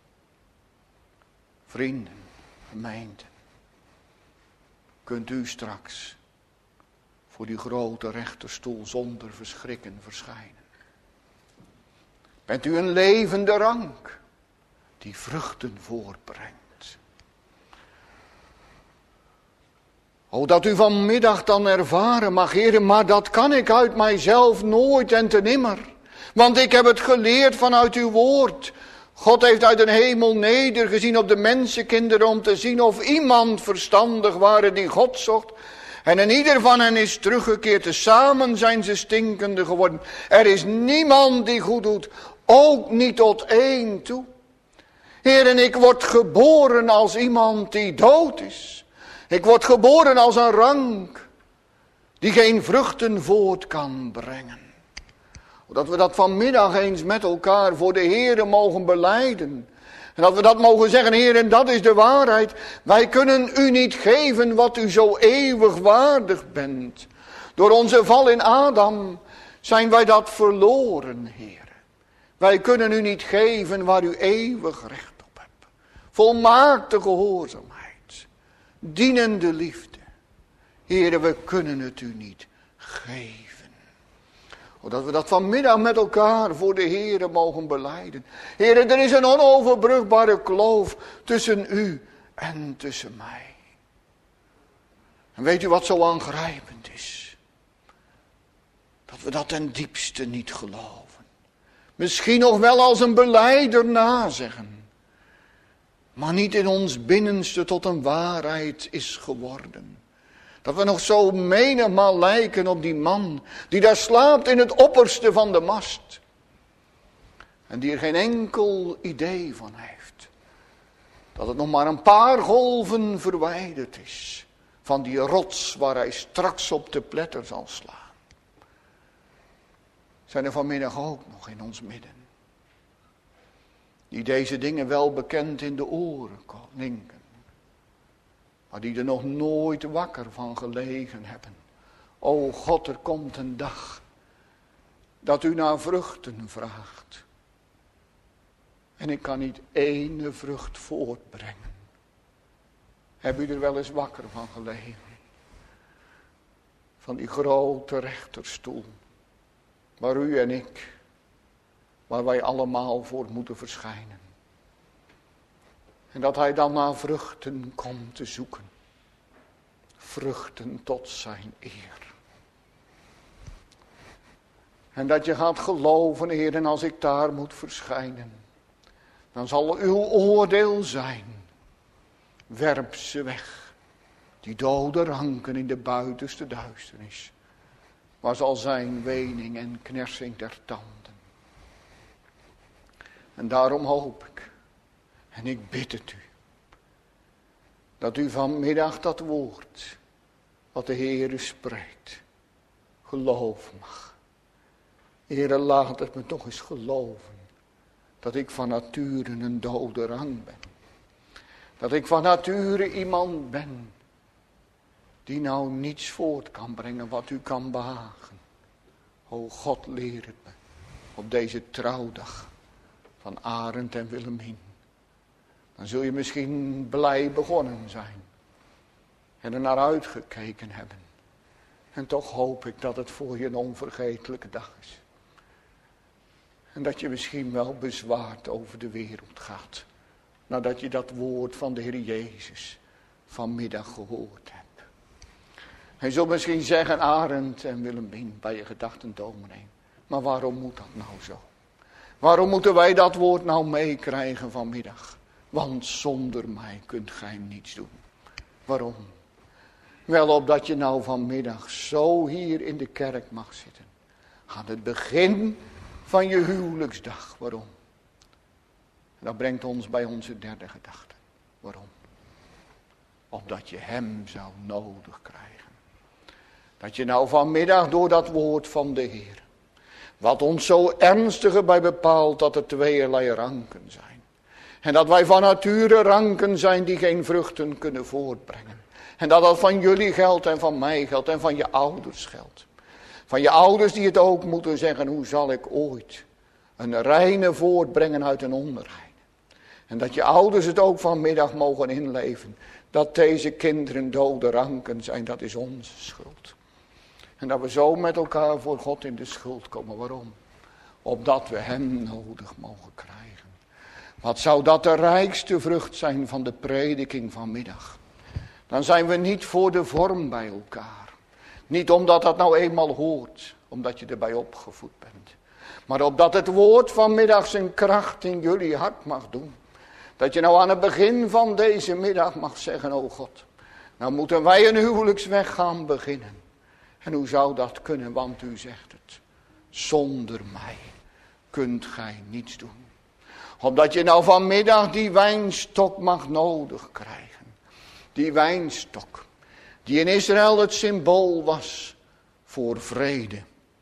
vrienden, gemeente. Kunt u straks voor die grote rechterstoel zonder verschrikken verschijnen? Bent u een levende rank die vruchten voortbrengt? O, dat u vanmiddag dan ervaren mag, Heere, maar dat kan ik uit mijzelf nooit en te nimmer. Want ik heb het geleerd vanuit uw woord. God heeft uit de hemel nedergezien op de mensenkinderen om te zien of iemand verstandig waren die God zocht. En in ieder van hen is teruggekeerd. Tezamen zijn ze stinkende geworden. Er is niemand die goed doet, ook niet tot één toe. Heer, en ik word geboren als iemand die dood is. Ik word geboren als een rank die geen vruchten voort kan brengen. Dat we dat vanmiddag eens met elkaar voor de Heere mogen belijden. En dat we dat mogen zeggen, Heer, en dat is de waarheid. Wij kunnen u niet geven wat u zo eeuwig waardig bent. Door onze val in Adam zijn wij dat verloren, Heer. Wij kunnen u niet geven waar u eeuwig recht op hebt. Volmaakte gehoorzaamheid. Dienende liefde. Heere, we kunnen het u niet geven. Dat we dat vanmiddag met elkaar voor de Heere mogen belijden. Heere, er is een onoverbrugbare kloof tussen u en tussen mij. En weet u wat zo aangrijpend is? Dat we dat ten diepste niet geloven. Misschien nog wel als een belijder nazeggen. Maar niet in ons binnenste tot een waarheid is geworden. Dat we nog zo menigmaal lijken op die man die daar slaapt in het opperste van de mast. En die er geen enkel idee van heeft. Dat het nog maar een paar golven verwijderd is van die rots waar hij straks op de pletter zal slaan. Zijn er vanmiddag ook nog in ons midden. Die deze dingen wel bekend in de oren klinken. Maar die er nog nooit wakker van gelegen hebben. O God, er komt een dag dat u naar vruchten vraagt. En ik kan niet ene vrucht voortbrengen. Heb u er wel eens wakker van gelegen? Van die grote rechterstoel. Waar u en ik, waar wij allemaal voor moeten verschijnen. En dat hij dan naar vruchten komt te zoeken. Vruchten tot zijn eer. En dat je gaat geloven, Heer, en als ik daar moet verschijnen, dan zal uw oordeel zijn. Werp ze weg. Die dode ranken in de buitenste duisternis. Waar zal zijn wening en knersing der tanden. En daarom hoop ik. En ik bid het u. Dat u vanmiddag dat woord. Wat de Heere spreekt. Geloven mag. Heere, laat het me toch eens geloven. Dat ik van nature een dode rang ben. Dat ik van nature iemand ben. Die nou niets voort kan brengen wat u kan behagen. O God, leer het me. Op deze trouwdag. Van Arend en Willemien. Dan zul je misschien blij begonnen zijn. En er naar uitgekeken hebben. En toch hoop ik dat het voor je een onvergetelijke dag is. En dat je misschien wel bezwaard over de wereld gaat. Nadat je dat woord van de Heer Jezus vanmiddag gehoord hebt. En je zult misschien zeggen, Arend en Willemien, bij je gedachten dominee. Maar waarom moet dat nou zo? Waarom moeten wij dat woord nou meekrijgen vanmiddag? Want zonder mij kunt gij niets doen. Waarom? Wel opdat je nou vanmiddag zo hier in de kerk mag zitten. Aan het begin van je huwelijksdag. Waarom? Dat brengt ons bij onze derde gedachte. Waarom? Opdat je hem zou nodig krijgen. Dat je nou vanmiddag door dat woord van de Heer. Wat ons zo ernstig erbij bepaalt dat er tweeërlei ranken zijn. En dat wij van nature ranken zijn die geen vruchten kunnen voortbrengen. En dat dat van jullie geldt en van mij geldt en van je ouders geldt. Van je ouders die het ook moeten zeggen, hoe zal ik ooit een reine voortbrengen uit een onreine. En dat je ouders het ook vanmiddag mogen inleven. Dat deze kinderen dode ranken zijn, dat is onze schuld. En dat we zo met elkaar voor God in de schuld komen. Waarom? Opdat we hem nodig mogen krijgen. Wat zou dat de rijkste vrucht zijn van de prediking vanmiddag? Dan zijn we niet voor de vorm bij elkaar. Niet omdat dat nou eenmaal hoort, omdat je erbij opgevoed bent. Maar opdat het woord vanmiddag zijn kracht in jullie hart mag doen. Dat je nou aan het begin van deze middag mag zeggen, o God, nou moeten wij een huwelijksweg gaan beginnen. En hoe zou dat kunnen, want u zegt het. Zonder mij kunt gij niets doen. Omdat je nou vanmiddag die wijnstok mag nodig krijgen. Die wijnstok, die in Israël het symbool was voor vrede.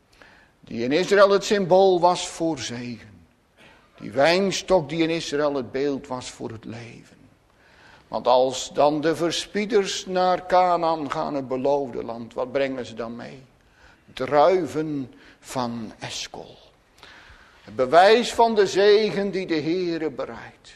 Die in Israël het symbool was voor zegen. Die wijnstok die in Israël het beeld was voor het leven. Want als dan de verspieders naar Kanaan gaan, het beloofde land, wat brengen ze dan mee? Druiven van Eskol. Het bewijs van de zegen die de Heere bereidt.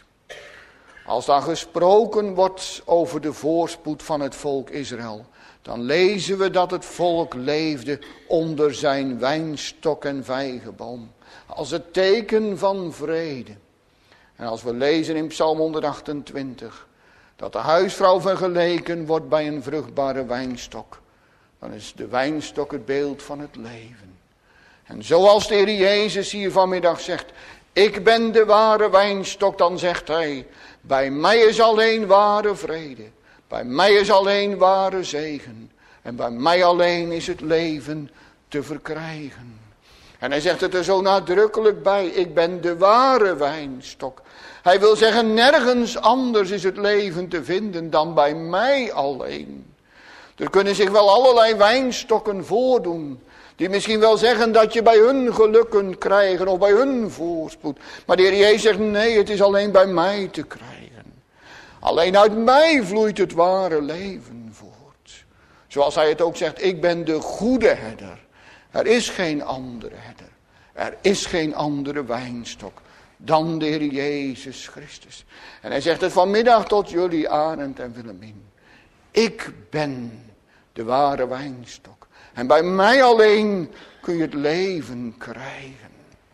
Als dan gesproken wordt over de voorspoed van het volk Israël, dan lezen we dat het volk leefde onder zijn wijnstok en vijgenboom. Als het teken van vrede. En als we lezen in Psalm honderdachtentwintig, dat de huisvrouw vergeleken wordt bij een vruchtbare wijnstok, dan is de wijnstok het beeld van het leven. En zoals de Heer Jezus hier vanmiddag zegt, ik ben de ware wijnstok, dan zegt hij, bij mij is alleen ware vrede. Bij mij is alleen ware zegen. En bij mij alleen is het leven te verkrijgen. En hij zegt het er zo nadrukkelijk bij, ik ben de ware wijnstok. Hij wil zeggen, nergens anders is het leven te vinden dan bij mij alleen. Er kunnen zich wel allerlei wijnstokken voordoen. Die misschien wel zeggen dat je bij hun geluk kunt krijgen of bij hun voorspoed. Maar de Heer Jezus zegt, nee, het is alleen bij mij te krijgen. Alleen uit mij vloeit het ware leven voort. Zoals hij het ook zegt, ik ben de goede herder. Er is geen andere herder. Er is geen andere wijnstok dan de Heer Jezus Christus. En hij zegt het vanmiddag tot jullie, Arend en Willemien. Ik ben de ware wijnstok. En bij mij alleen kun je het leven krijgen.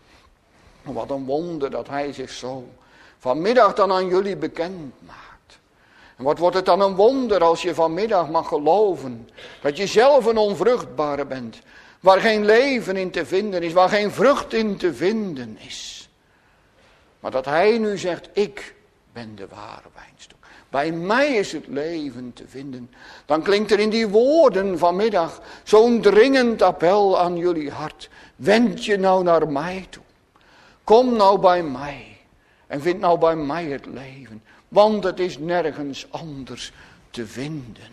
Wat een wonder dat hij zich zo vanmiddag dan aan jullie bekend maakt. En wat wordt het dan een wonder als je vanmiddag mag geloven dat je zelf een onvruchtbare bent. Waar geen leven in te vinden is, waar geen vrucht in te vinden is. Maar dat hij nu zegt, ik ben de ware wijnstok. Bij mij is het leven te vinden. Dan klinkt er in die woorden vanmiddag zo'n dringend appel aan jullie hart. Wend je nou naar mij toe. Kom nou bij mij. En vind nou bij mij het leven. Want het is nergens anders te vinden.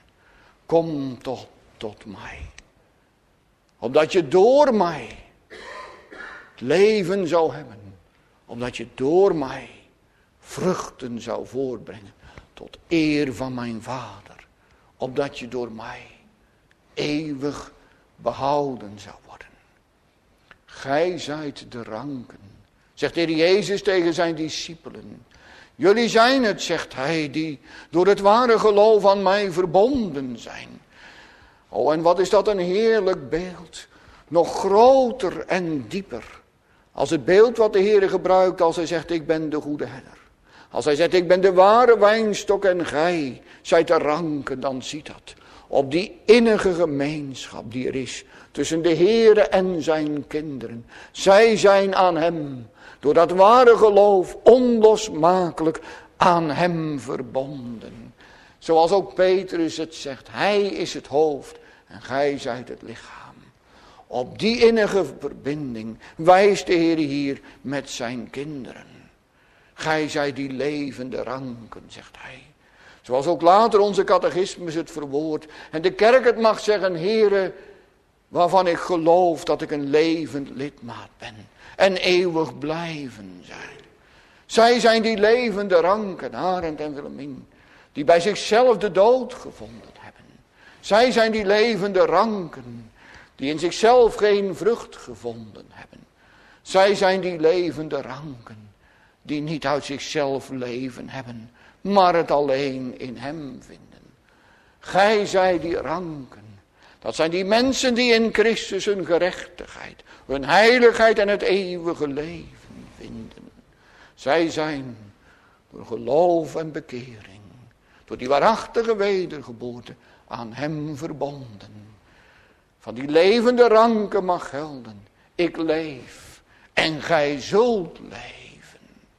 Kom toch tot mij. Opdat je door mij het leven zou hebben. Opdat je door mij vruchten zou voortbrengen. Tot eer van mijn Vader. Opdat je door mij eeuwig behouden zou worden. Gij zijt de ranken. Zegt de Heer Jezus tegen zijn discipelen. Jullie zijn het, zegt hij, die door het ware geloof aan mij verbonden zijn. Oh, en wat is dat een heerlijk beeld. Nog groter en dieper. Als het beeld wat de Heer gebruikt als hij zegt, ik ben de goede herder. Als hij zegt, ik ben de ware wijnstok en gij zijt de ranken, dan ziet dat. Op die innige gemeenschap die er is tussen de Heere en zijn kinderen. Zij zijn aan hem, door dat ware geloof, onlosmakelijk aan hem verbonden. Zoals ook Petrus het zegt, hij is het hoofd en gij zijt het lichaam. Op die innige verbinding wijst de Heer hier met zijn kinderen. Gij zijt die levende ranken, zegt hij. Zoals ook later onze catechismus het verwoordt. En de kerk het mag zeggen, Heere, waarvan ik geloof dat ik een levend lidmaat ben. En eeuwig blijven zijn. Zij zijn die levende ranken, Arend en Willemien, die bij zichzelf de dood gevonden hebben. Zij zijn die levende ranken, die in zichzelf geen vrucht gevonden hebben. Zij zijn die levende ranken, die niet uit zichzelf leven hebben, maar het alleen in hem vinden. Gij zijt die ranken. Dat zijn die mensen die in Christus hun gerechtigheid, hun heiligheid en het eeuwige leven vinden. Zij zijn door geloof en bekering, door die waarachtige wedergeboorte aan hem verbonden. Van die levende ranken mag gelden, ik leef en gij zult leven.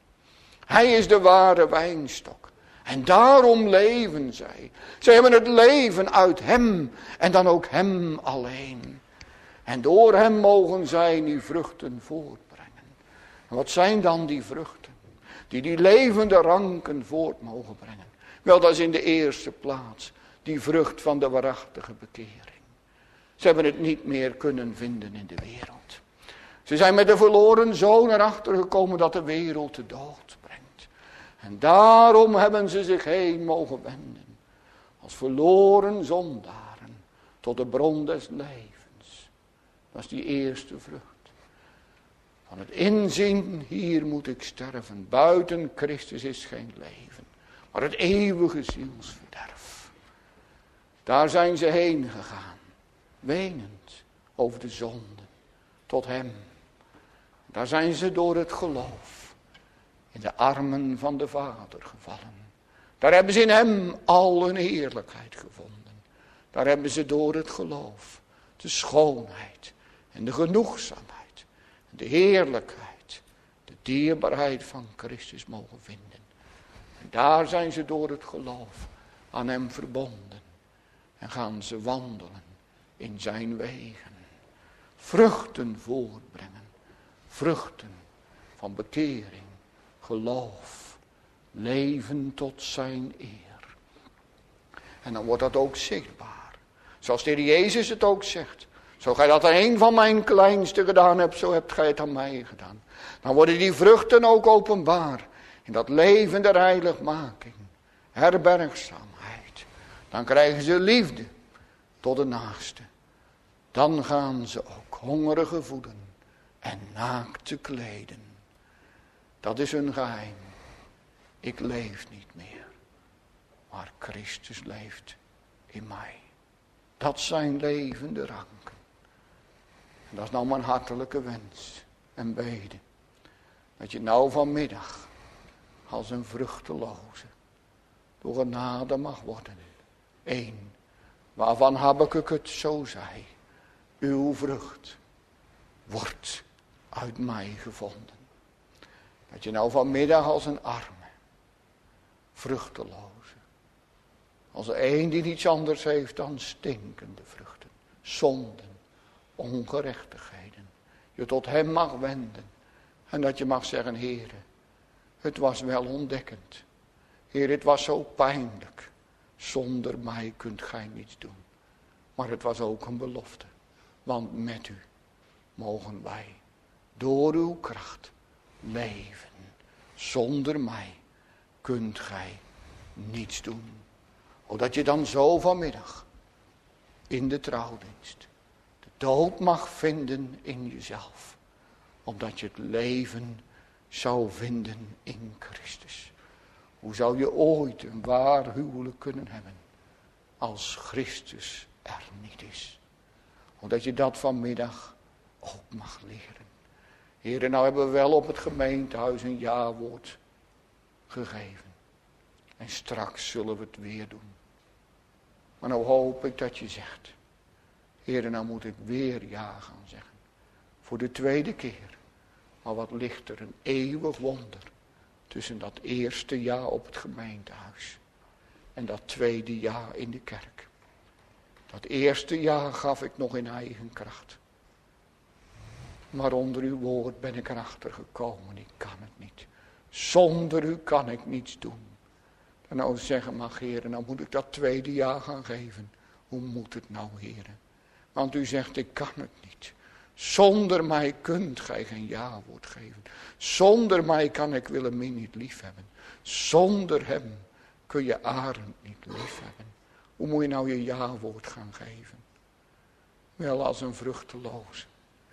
Hij is de ware wijnstok. En daarom leven zij. Zij hebben het leven uit hem en dan ook hem alleen. En door hem mogen zij die vruchten voortbrengen. En wat zijn dan die vruchten? Die die levende ranken voort mogen brengen. Wel, dat is in de eerste plaats die vrucht van de waarachtige bekering. Ze hebben het niet meer kunnen vinden in de wereld. Ze zijn met de verloren zoon erachter gekomen dat de wereld de dood brengt. En daarom hebben ze zich heen mogen wenden. Als verloren zondaren tot de bron des levens. Dat is die eerste vrucht. Van het inzien, hier moet ik sterven. Buiten Christus is geen leven. Maar het eeuwige zielsverderf. Daar zijn ze heen gegaan. Wenend over de zonden. Tot hem. Daar zijn ze door het geloof in de armen van de Vader gevallen. Daar hebben ze in hem al hun heerlijkheid gevonden. Daar hebben ze door het geloof de schoonheid en de genoegzaamheid, de heerlijkheid, de dierbaarheid van Christus mogen vinden. En daar zijn ze door het geloof aan hem verbonden en gaan ze wandelen in zijn wegen. Vruchten voortbrengen. Vruchten van bekering, geloof, leven tot zijn eer. En dan wordt dat ook zichtbaar. Zoals de Heer Jezus het ook zegt. Zo gij dat aan een van mijn kleinste gedaan hebt, zo hebt gij het aan mij gedaan. Dan worden die vruchten ook openbaar. In dat leven der heiligmaking. Herbergzaamheid. Dan krijgen ze liefde tot de naaste. Dan gaan ze ook hongerigen voeden. En naakte kleden. Dat is hun geheim. Ik leef niet meer. Maar Christus leeft in mij. Dat zijn levende ranken. En dat is nou mijn hartelijke wens en bede. Dat je nou vanmiddag als een vruchteloze door genade mag worden. Eén, waarvan Habakuk het zo zei. Uw vrucht wordt uit mij gevonden. Dat je nou vanmiddag als een arme, vruchteloze, als een die niets anders heeft dan stinkende vruchten, zonden, ongerechtigheden, je tot hem mag wenden en dat je mag zeggen, Heere, het was wel ontdekkend. Heer, het was zo pijnlijk. Zonder mij kunt gij niets doen. Maar het was ook een belofte. Want met u mogen wij door uw kracht leven. Zonder mij kunt gij niets doen. Zodat je dan zo vanmiddag in de trouwdienst de dood mag vinden in jezelf. Omdat je het leven zou vinden in Christus. Hoe zou je ooit een waar huwelijk kunnen hebben als Christus er niet is? Omdat je dat vanmiddag ook mag leren. Heren, nou hebben we wel op het gemeentehuis een ja-woord gegeven. En straks zullen we het weer doen. Maar nou hoop ik dat je zegt, Heere, nou moet ik weer ja gaan zeggen. Voor de tweede keer. Maar wat ligt er een eeuwig wonder tussen dat eerste ja op het gemeentehuis en dat tweede ja in de kerk. Dat eerste ja gaf ik nog in eigen kracht. Maar onder uw woord ben ik erachter gekomen, ik kan het niet. Zonder u kan ik niets doen. En nou zeggen mag, Heere, nou moet ik dat tweede ja gaan geven. Hoe moet het nou, Heere? Want u zegt, ik kan het niet. Zonder mij kunt gij geen ja-woord geven. Zonder mij kan ik Willemien niet liefhebben. Zonder hem kun je Arend niet liefhebben. Hoe moet je nou je ja-woord gaan geven? Wel als een vruchteloze.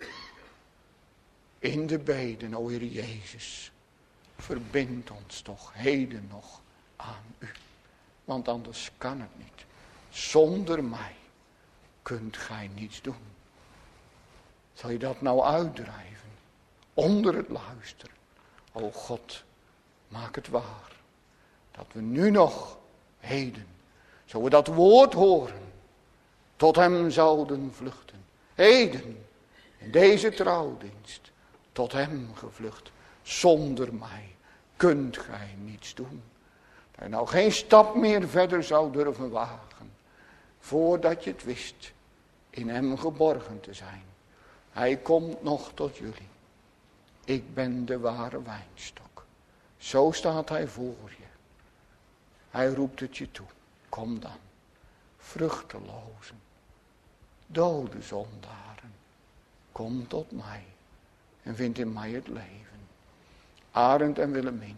In de beden, o Heer Jezus, verbind ons toch heden nog aan u. Want anders kan het niet. Zonder mij kunt gij niets doen. Zal je dat nou uitdrijven? Onder het luisteren. O God, maak het waar. Dat we nu nog heden, zo we dat woord horen, tot hem zouden vluchten. Heden, in deze trouwdienst, tot hem gevlucht. Zonder mij kunt gij niets doen. Dat je nou geen stap meer verder zou durven wagen. Voordat je het wist, in hem geborgen te zijn. Hij komt nog tot jullie. Ik ben de ware wijnstok. Zo staat hij voor je. Hij roept het je toe. Kom dan. Vruchtelozen. Dode zondaren. Kom tot mij. En vind in mij het leven. Arend en Willemien.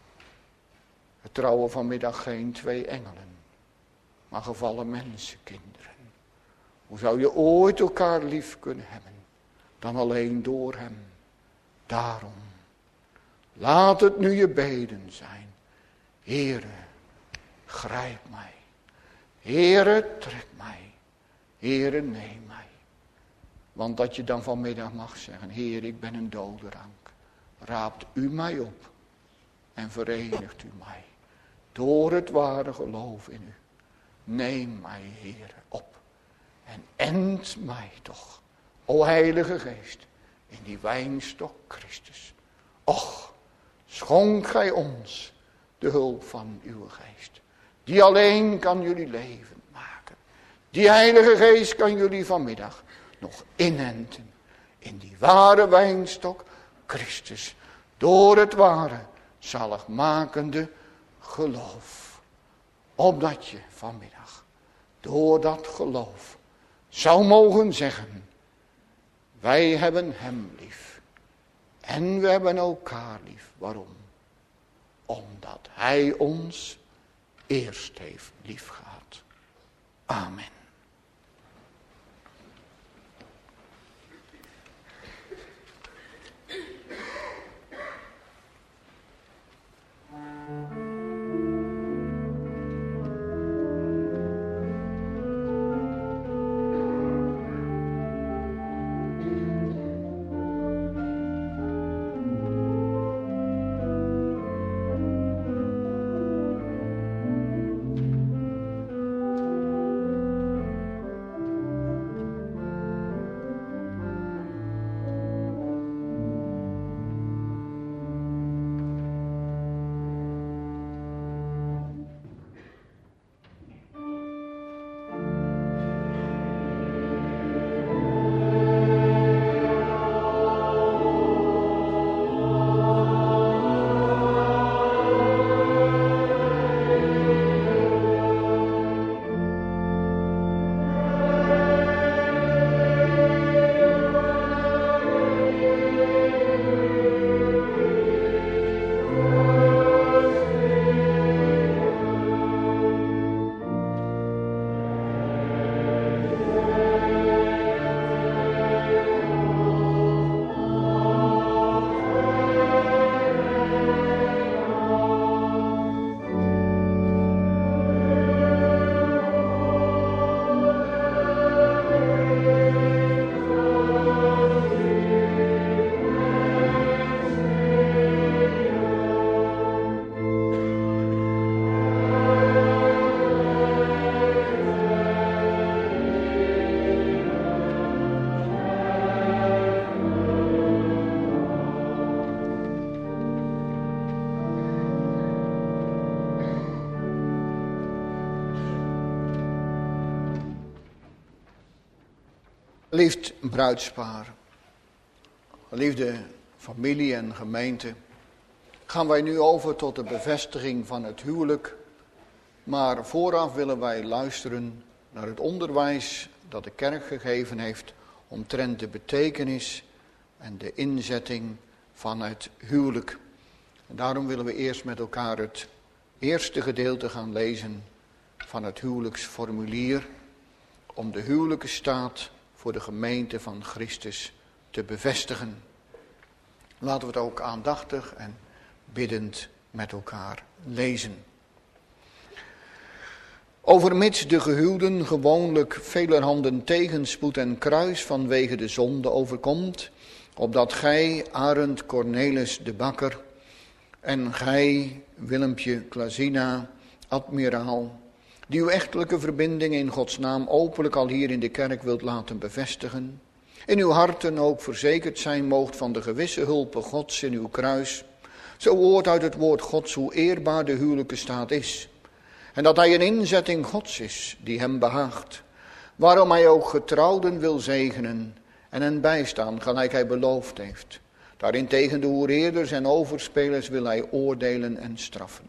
Het trouwen vanmiddag geen twee engelen. Maar gevallen mensenkinderen. Hoe zou je ooit elkaar lief kunnen hebben? Dan alleen door hem. Daarom. Laat het nu je beden zijn. Heere, grijp mij. Heere, trek mij. Heere, neem mij. Want dat je dan vanmiddag mag zeggen. Heer, ik ben een dode rank. Raapt u mij op. En verenigt u mij. Door het ware geloof in u. Neem mij, Heere, op. En end mij toch. O Heilige Geest. In die wijnstok Christus. Och, schonk gij ons de hulp van uw geest. Die alleen kan jullie leven maken. Die Heilige Geest kan jullie vanmiddag nog inenten. In die ware wijnstok Christus. Door het ware zaligmakende geloof. Opdat je vanmiddag door dat geloof zou mogen zeggen. Wij hebben hem lief. En we hebben elkaar lief. Waarom? Omdat hij ons eerst heeft lief gehad. Amen. Geliefd bruidspaar, geliefde familie en gemeente, gaan wij nu over tot de bevestiging van het huwelijk. Maar vooraf willen wij luisteren naar het onderwijs dat de kerk gegeven heeft omtrent de betekenis en de inzetting van het huwelijk. En daarom willen we eerst met elkaar het eerste gedeelte gaan lezen van het huwelijksformulier, om de huwelijke staat voor de gemeente van Christus te bevestigen. Laten we het ook aandachtig en biddend met elkaar lezen. Overmits de gehuwden gewoonlijk velerhanden tegenspoed en kruis vanwege de zonde overkomt, opdat gij, Arend Cornelis de Bakker, en gij, Willempje Klazina, admiraal, die uw echtelijke verbinding in Gods naam openlijk al hier in de kerk wilt laten bevestigen, in uw harten ook verzekerd zijn moogt van de gewisse hulpe Gods in uw kruis, zo hoort uit het woord Gods hoe eerbaar de huwelijke staat is, en dat hij een inzetting Gods is die hem behaagt, waarom hij ook getrouwden wil zegenen en hen bijstaan gelijk hij beloofd heeft. Daarin tegen de hoereerders en overspelers wil hij oordelen en straffen.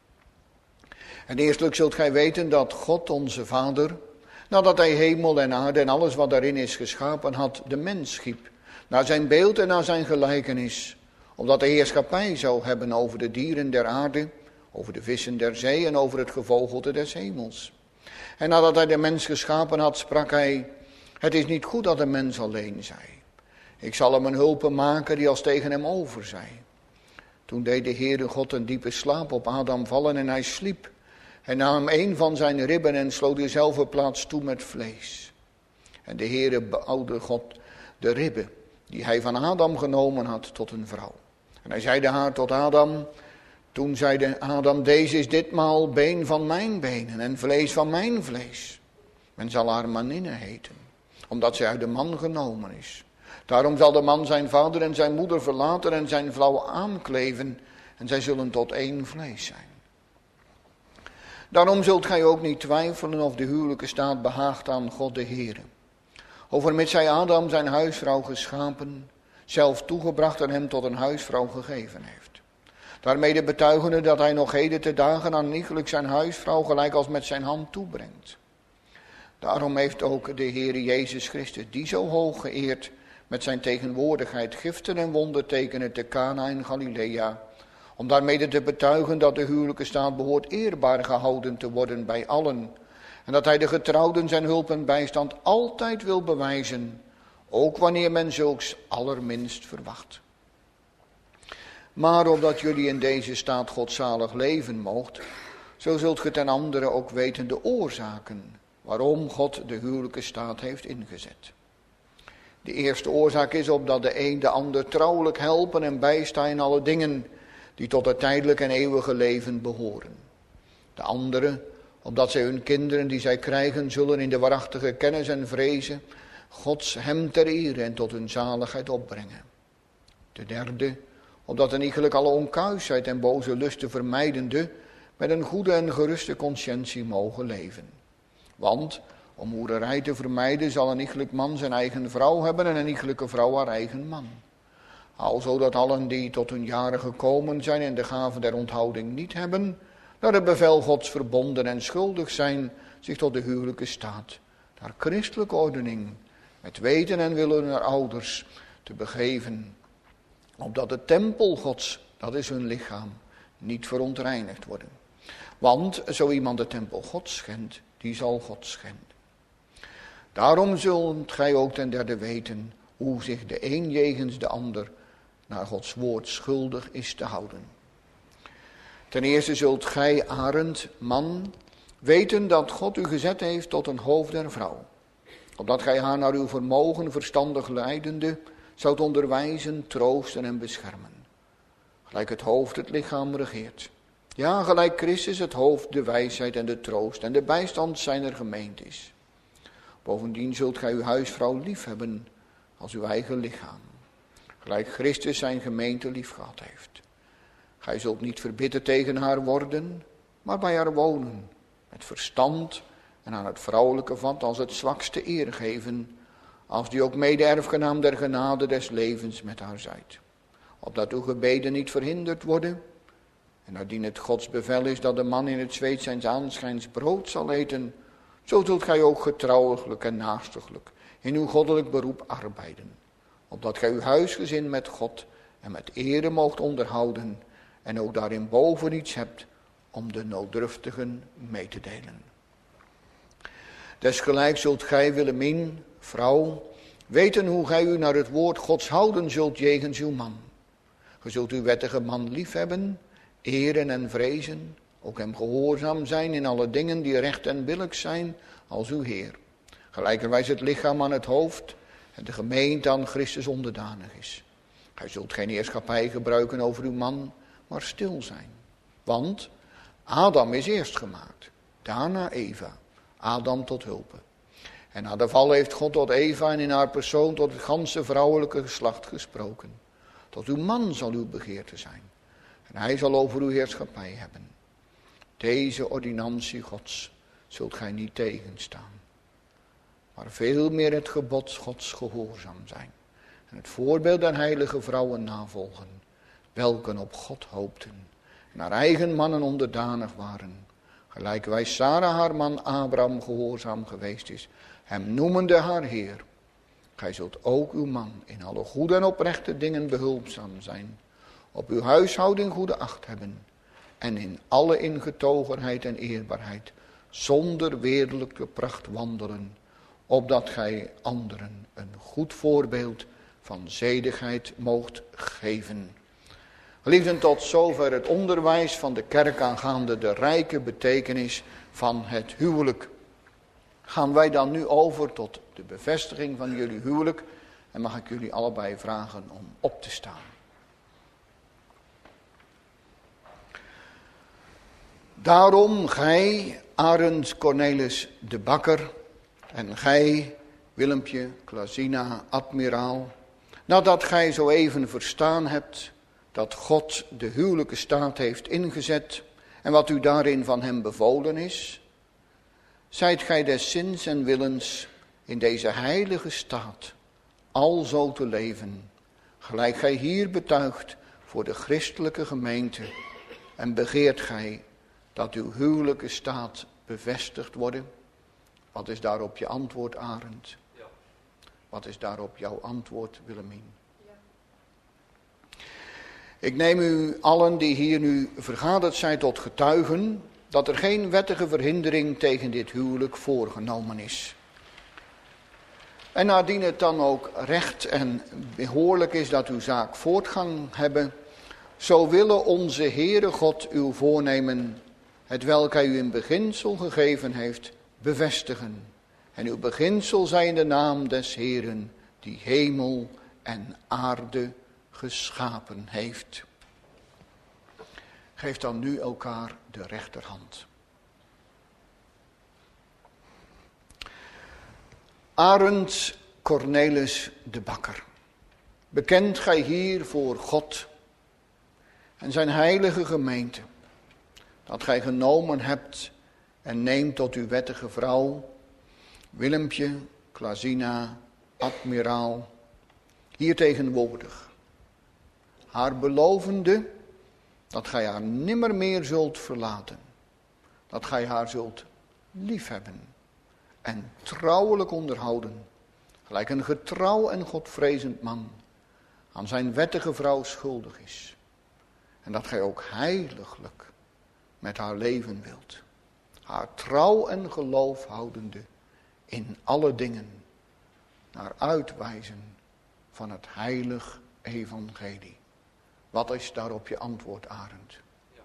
En eerstelijk zult gij weten dat God onze Vader, nadat hij hemel en aarde en alles wat daarin is geschapen had, de mens schiep, naar zijn beeld en naar zijn gelijkenis, opdat hij heerschappij zou hebben over de dieren der aarde, over de vissen der zee en over het gevogelte des hemels. En nadat hij de mens geschapen had, sprak hij, het is niet goed dat de mens alleen zij. Ik zal hem een hulpe maken die als tegen hem over zij. Toen deed de Heere God een diepe slaap op Adam vallen en hij sliep. Hij nam een van zijn ribben en sloot dezelfde plaats toe met vlees. En de Heere bouwde God de ribben die hij van Adam genomen had tot een vrouw. En hij zeide haar tot Adam, toen zeide Adam, deze is ditmaal been van mijn benen en vlees van mijn vlees. Men zal haar maninne heten, omdat zij uit de man genomen is. Daarom zal de man zijn vader en zijn moeder verlaten en zijn vrouw aankleven en zij zullen tot één vlees zijn. Daarom zult gij ook niet twijfelen of de huwelijke staat behaagt aan God de Heere. Overmits hij Adam zijn huisvrouw geschapen, zelf toegebracht en hem tot een huisvrouw gegeven heeft. Daarmede betuigende dat hij nog heden te dagen aan iegelijk zijn huisvrouw gelijk als met zijn hand toebrengt. Daarom heeft ook de Heere Jezus Christus die zo hoog geëerd met zijn tegenwoordigheid giften en wondertekenen te Cana in Galilea, om daarmede te betuigen dat de huwelijke staat behoort eerbaar gehouden te worden bij allen, en dat hij de getrouwden zijn hulp en bijstand altijd wil bewijzen, ook wanneer men zulks allerminst verwacht. Maar opdat jullie in deze staat godzalig leven moogt, zo zult ge ten andere ook weten de oorzaken waarom God de huwelijke staat heeft ingezet. De eerste oorzaak is opdat de een de ander trouwelijk helpen en bijstaan in alle dingen die tot het tijdelijk en eeuwige leven behoren. De andere, opdat zij hun kinderen die zij krijgen zullen in de waarachtige kennis en vrezen Gods hem ter ere en tot hun zaligheid opbrengen. De derde, opdat een iegelijk alle onkuisheid en boze lusten vermijdende met een goede en geruste conscientie mogen leven. Want om hoererij te vermijden zal een iegelijk man zijn eigen vrouw hebben en een iegelijke vrouw haar eigen man. Alzo dat allen die tot hun jaren gekomen zijn en de gave der onthouding niet hebben, naar het bevel Gods verbonden en schuldig zijn, zich tot de huwelijke staat, naar christelijke ordening, met weten en willen naar ouders te begeven, opdat de tempel Gods, dat is hun lichaam, niet verontreinigd worden. Want zo iemand de tempel Gods schendt, die zal God schenden. Daarom zult gij ook ten derde weten hoe zich de een jegens de ander naar Gods woord schuldig is te houden. Ten eerste zult gij, Arend, man, weten dat God u gezet heeft tot een hoofd der vrouw, opdat gij haar naar uw vermogen verstandig leidende zoudt onderwijzen, troosten en beschermen. Gelijk het hoofd het lichaam regeert. Ja, gelijk Christus het hoofd de wijsheid en de troost en de bijstand zijner gemeente is. Bovendien zult gij uw huisvrouw lief hebben als uw eigen lichaam. Gelijk Christus zijn gemeente lief gehad heeft. Gij zult niet verbitterd tegen haar worden, maar bij haar wonen, met verstand en aan het vrouwelijke vat als het zwakste eer geven, als die ook mede-erfgenaam der genade des levens met haar zijt. Opdat uw gebeden niet verhinderd worden, en nadien het Gods bevel is dat de man in het zweet zijns aanschijns brood zal eten, zo zult gij ook getrouwelijk en naastiglijk in uw goddelijk beroep arbeiden. Opdat gij uw huisgezin met God en met ere moogt onderhouden en ook daarin boven iets hebt om de nooddruftigen mee te delen. Desgelijks zult gij, Willemien, vrouw, weten hoe gij u naar het woord Gods houden zult jegens uw man. Ge zult uw wettige man liefhebben, eren en vrezen, ook hem gehoorzaam zijn in alle dingen die recht en billijk zijn als uw Heer. Gelijkerwijs het lichaam aan het hoofd en de gemeente aan Christus onderdanig is. Gij zult geen heerschappij gebruiken over uw man, maar stil zijn. Want Adam is eerst gemaakt, daarna Eva, Adam tot hulpe. En na de val heeft God tot Eva en in haar persoon tot het ganse vrouwelijke geslacht gesproken. Tot uw man zal uw begeerte zijn. En hij zal over uw heerschappij hebben. Deze ordinantie Gods zult gij niet tegenstaan. Maar veel meer het gebod Gods gehoorzaam zijn. En het voorbeeld der heilige vrouwen navolgen. Welken op God hoopten. En haar eigen mannen onderdanig waren. Gelijkwijs Sarah haar man Abraham gehoorzaam geweest is. Hem noemende haar Heer. Gij zult ook uw man in alle goede en oprechte dingen behulpzaam zijn. Op uw huishouding goede acht hebben. En in alle ingetogenheid en eerbaarheid. Zonder wereldlijke pracht wandelen. Opdat gij anderen een goed voorbeeld van zedigheid moogt geven. Geliefden, tot zover het onderwijs van de kerk aangaande de rijke betekenis van het huwelijk. Gaan wij dan nu over tot de bevestiging van jullie huwelijk. En mag ik jullie allebei vragen om op te staan. Daarom gij, Arend Cornelis de Bakker, en gij, Willempje, Klazina, admiraal, nadat gij zo even verstaan hebt dat God de huwelijke staat heeft ingezet en wat u daarin van hem bevolen is, zijt gij des zins en willens in deze heilige staat alzo te leven, gelijk gij hier betuigt voor de christelijke gemeente, en begeert gij dat uw huwelijke staat bevestigd worden? Wat is daarop je antwoord, Arend? Ja. Wat is daarop jouw antwoord, Willemien? Ja. Ik neem u allen die hier nu vergaderd zijn tot getuigen dat er geen wettige verhindering tegen dit huwelijk voorgenomen is. En nadien het dan ook recht en behoorlijk is dat uw zaak voortgang hebben, zo willen onze Heere God uw voornemen, het welk hij u in beginsel gegeven heeft, bevestigen. En uw beginsel zij in de naam des Heeren, die hemel en aarde geschapen heeft. Geef dan nu elkaar de rechterhand. Arend Cornelis de Bakker, bekend gij hier voor God en zijn heilige gemeente, dat gij genomen hebt en neemt tot uw wettige vrouw, Willempje, Klazina, admiraal, hier tegenwoordig, haar belovende dat gij haar nimmer meer zult verlaten, dat gij haar zult liefhebben en trouwelijk onderhouden, gelijk een getrouw en godvrezend man aan zijn wettige vrouw schuldig is, en dat gij ook heiliglijk met haar leven wilt, haar trouw en geloof houdende in alle dingen, naar uitwijzen van het heilig evangelie. Wat is daarop je antwoord, Arend? Ja.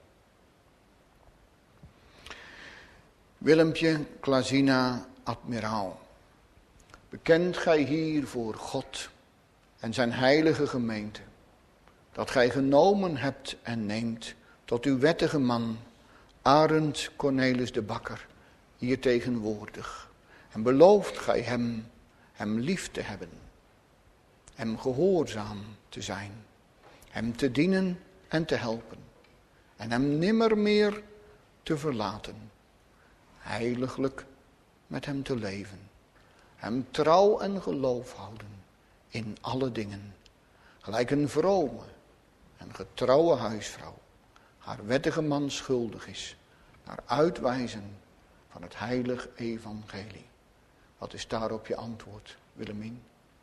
Willempje, Klazina, admiraal, bekend gij hier voor God en zijn heilige gemeente, dat gij genomen hebt en neemt tot uw wettige man, Arend Cornelis de Bakker, hier tegenwoordig, en belooft gij hem, hem lief te hebben, hem gehoorzaam te zijn, hem te dienen en te helpen, en hem nimmer meer te verlaten, heiliglijk met hem te leven, hem trouw en geloof houden in alle dingen. Gelijk een vrome en getrouwe huisvrouw haar wettige man schuldig is naar uitwijzen van het heilig evangelie. Wat is daarop je antwoord, Willemien?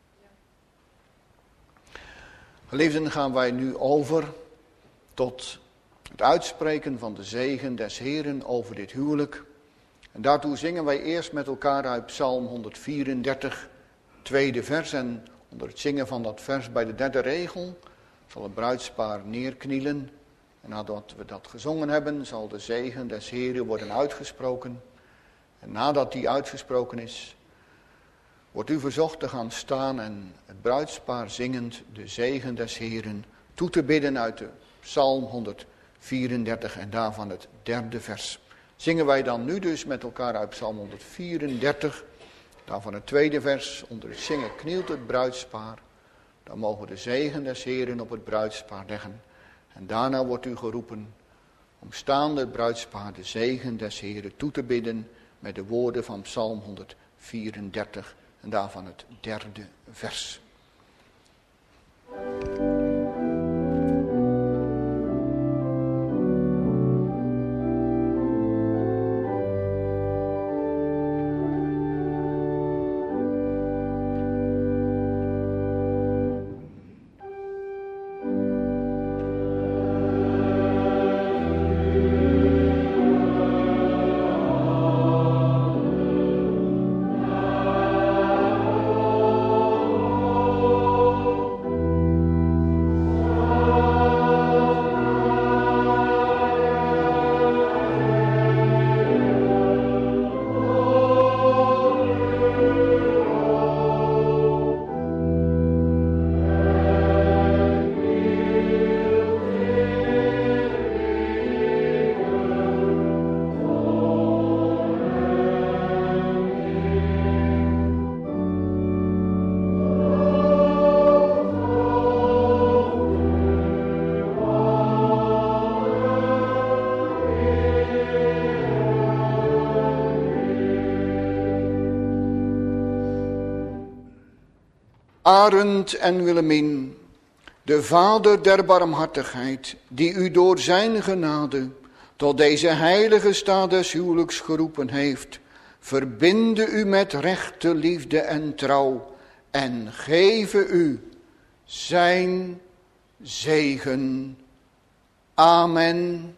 Geliefden, gaan wij nu over tot het uitspreken van de zegen des Heeren over dit huwelijk. En daartoe zingen wij eerst met elkaar uit Psalm honderdvierendertig, tweede vers. En onder het zingen van dat vers bij de derde regel zal het bruidspaar neerknielen. En nadat we dat gezongen hebben, zal de zegen des Heeren worden uitgesproken. En nadat die uitgesproken is, wordt u verzocht te gaan staan en het bruidspaar zingend de zegen des Heeren toe te bidden uit de Psalm honderdvierendertig en daarvan het derde vers. Zingen wij dan nu dus met elkaar uit Psalm honderdvierendertig, daarvan het tweede vers. Onder het zingen knielt het bruidspaar. Dan mogen we de zegen des Heeren op het bruidspaar leggen. En daarna wordt u geroepen om staande het bruidspaar de zegen des Heeren toe te bidden met de woorden van Psalm honderdvierendertig en daarvan het derde vers. Arend en Willemien, de Vader der barmhartigheid, die u door zijn genade tot deze heilige staat des huwelijks geroepen heeft, verbinde u met rechte liefde en trouw en geven u zijn zegen. Amen.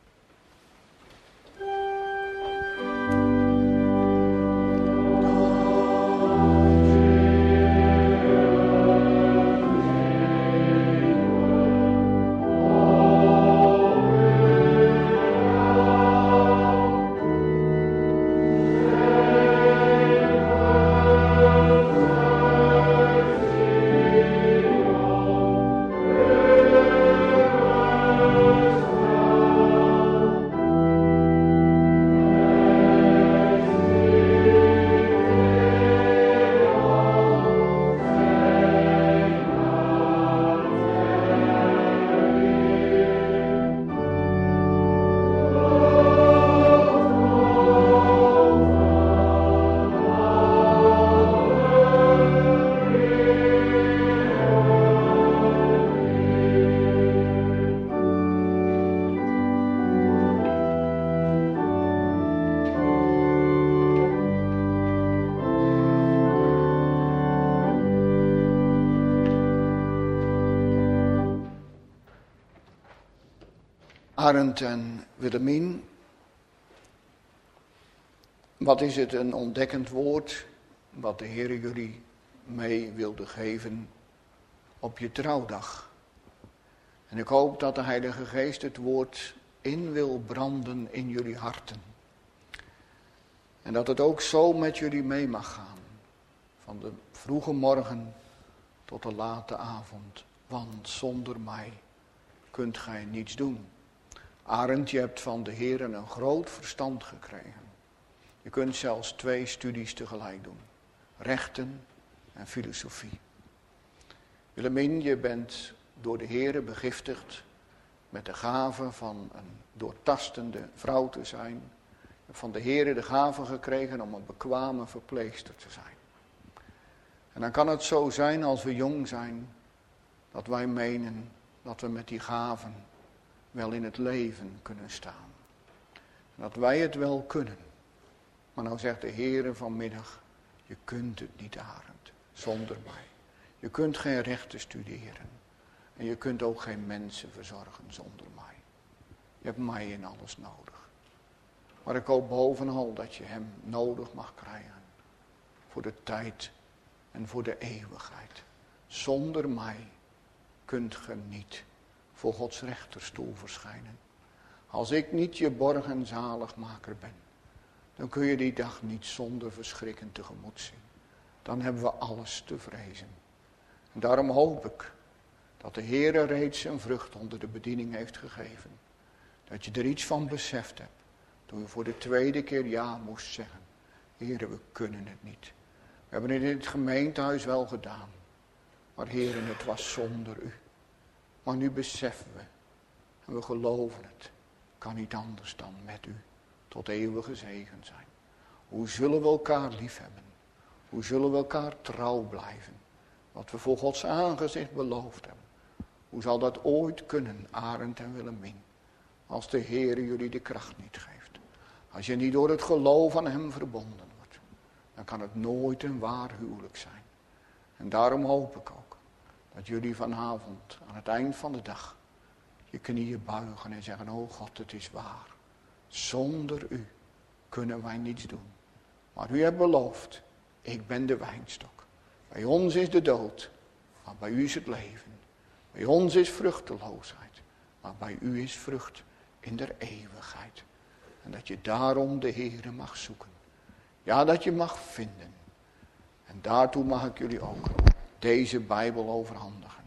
Arend en Willemien, wat is het een ontdekkend woord wat de Heer jullie mee wilde geven op je trouwdag. En ik hoop dat de Heilige Geest het woord in wil branden in jullie harten. En dat het ook zo met jullie mee mag gaan, van de vroege morgen tot de late avond. Want zonder mij kunt gij niets doen. Arend, je hebt van de Heer een groot verstand gekregen. Je kunt zelfs twee studies tegelijk doen. Rechten en filosofie. Willemien, je bent door de Heer begiftigd met de gave van een doortastende vrouw te zijn. Je hebt van de Heer de gave gekregen om een bekwame verpleegster te zijn. En dan kan het zo zijn als we jong zijn, dat wij menen dat we met die gaven wel in het leven kunnen staan. En dat wij het wel kunnen. Maar nou zegt de Heere vanmiddag, je kunt het niet, Arend, zonder mij. Je kunt geen rechten studeren. En je kunt ook geen mensen verzorgen zonder mij. Je hebt mij in alles nodig. Maar ik hoop bovenal dat je hem nodig mag krijgen. Voor de tijd en voor de eeuwigheid. Zonder mij kunt ge niet voor Gods rechterstoel verschijnen. Als ik niet je borg en zaligmaker ben, dan kun je die dag niet zonder verschrikken tegemoet zien. Dan hebben we alles te vrezen. En daarom hoop ik dat de Heere reeds een vrucht onder de bediening heeft gegeven. Dat je er iets van beseft hebt. Toen je voor de tweede keer ja moest zeggen. Heere, we kunnen het niet. We hebben het in het gemeentehuis wel gedaan. Maar Heere, het was zonder u. Maar nu beseffen we. En we geloven het. Kan niet anders dan met u. Tot eeuwige zegen zijn. Hoe zullen we elkaar lief hebben? Hoe zullen we elkaar trouw blijven? Wat we voor Gods aangezicht beloofd hebben. Hoe zal dat ooit kunnen, Arend en Willemien? Als de Heer jullie de kracht niet geeft. Als je niet door het geloof aan hem verbonden wordt. Dan kan het nooit een waar huwelijk zijn. En daarom hoop ik ook. Dat jullie vanavond aan het eind van de dag. Je knieën buigen en zeggen, oh God, het is waar. Zonder u kunnen wij niets doen. Maar u hebt beloofd, ik ben de wijnstok. Bij ons is de dood, maar bij u is het leven. Bij ons is vruchteloosheid, maar bij u is vrucht in der eeuwigheid. En dat je daarom de Heere mag zoeken. Ja, dat je mag vinden. En daartoe mag ik jullie ook deze Bijbel overhandigen.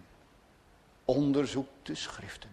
Onderzoek de schriften.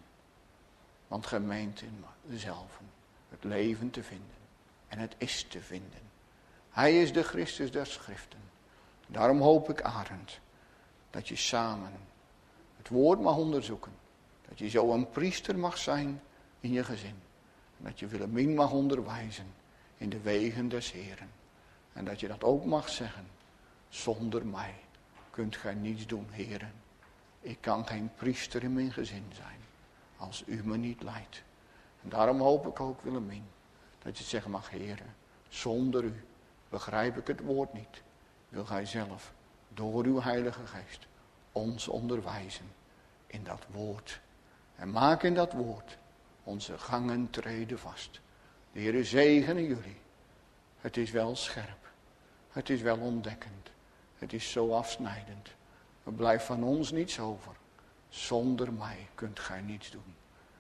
Want gij meent in zelf het leven te vinden. En het is te vinden. Hij is de Christus der schriften. Daarom hoop ik, Arend, dat je samen het woord mag onderzoeken. Dat je zo een priester mag zijn in je gezin. En dat je Willemien mag onderwijzen in de wegen des Heeren. En dat je dat ook mag zeggen. Zonder mij kunt gij niets doen, Heeren. Ik kan geen priester in mijn gezin zijn. Als u me niet leidt. En daarom hoop ik ook, Willemien, dat je zeggen mag, Heeren. Zonder u begrijp ik het woord niet. Wil gij zelf door uw Heilige Geest ons onderwijzen in dat woord. En maak in dat woord onze gangen treden vast. De Heere zegene jullie. Het is wel scherp. Het is wel ontdekkend. Het is zo afsnijdend. Er blijft van ons niets over. Zonder mij kunt gij niets doen.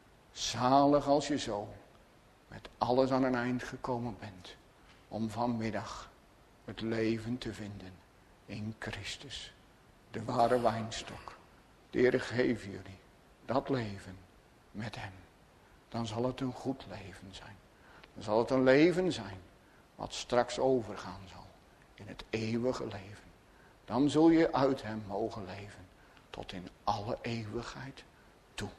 Zalig als je zo met alles aan een eind gekomen bent. Om vanmiddag het leven te vinden in Christus. De ware wijnstok. De Heer geef jullie dat leven met hem. Dan zal het een goed leven zijn. Dan zal het een leven zijn wat straks overgaan zal in het eeuwige leven. Dan zul je uit hem mogen leven tot in alle eeuwigheid toe.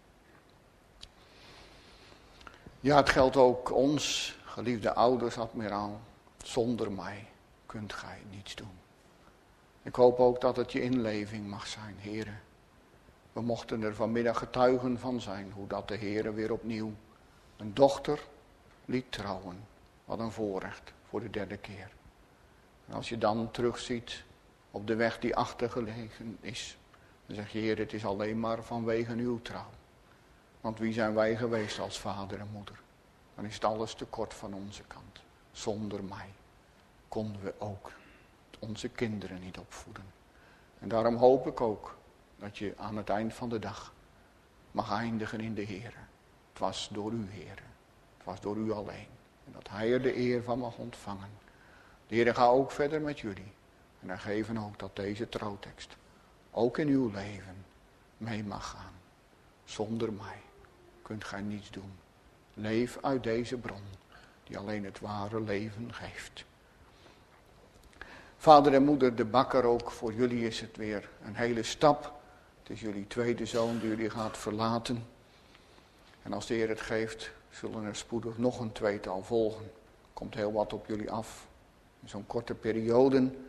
Ja, het geldt ook ons, geliefde ouders, admiraal. Zonder mij kunt gij niets doen. Ik hoop ook dat het je inleving mag zijn, heren. We mochten er vanmiddag getuigen van zijn, hoe dat de Heere weer opnieuw een dochter liet trouwen. Wat een voorrecht voor de derde keer. En als je dan terugziet op de weg die achtergelegen is, dan zeg je, Heer, het is alleen maar vanwege uw trouw. Want wie zijn wij geweest als vader en moeder? Dan is het alles te kort van onze kant. Zonder mij konden we ook onze kinderen niet opvoeden. En daarom hoop ik ook dat je aan het eind van de dag mag eindigen in de Heere. Het was door u, Heere. Het was door u alleen. En dat hij er de eer van mag ontvangen. De Heere gaat ook verder met jullie. En dan geven ook dat deze trouwtekst ook in uw leven mee mag gaan. Zonder mij kunt gij niets doen. Leef uit deze bron die alleen het ware leven geeft. Vader en moeder de Bakker, ook voor jullie is het weer een hele stap. Het is jullie tweede zoon die jullie gaat verlaten. En als de Heer het geeft, zullen er spoedig nog een tweetal volgen. Komt heel wat op jullie af. In zo'n korte periode.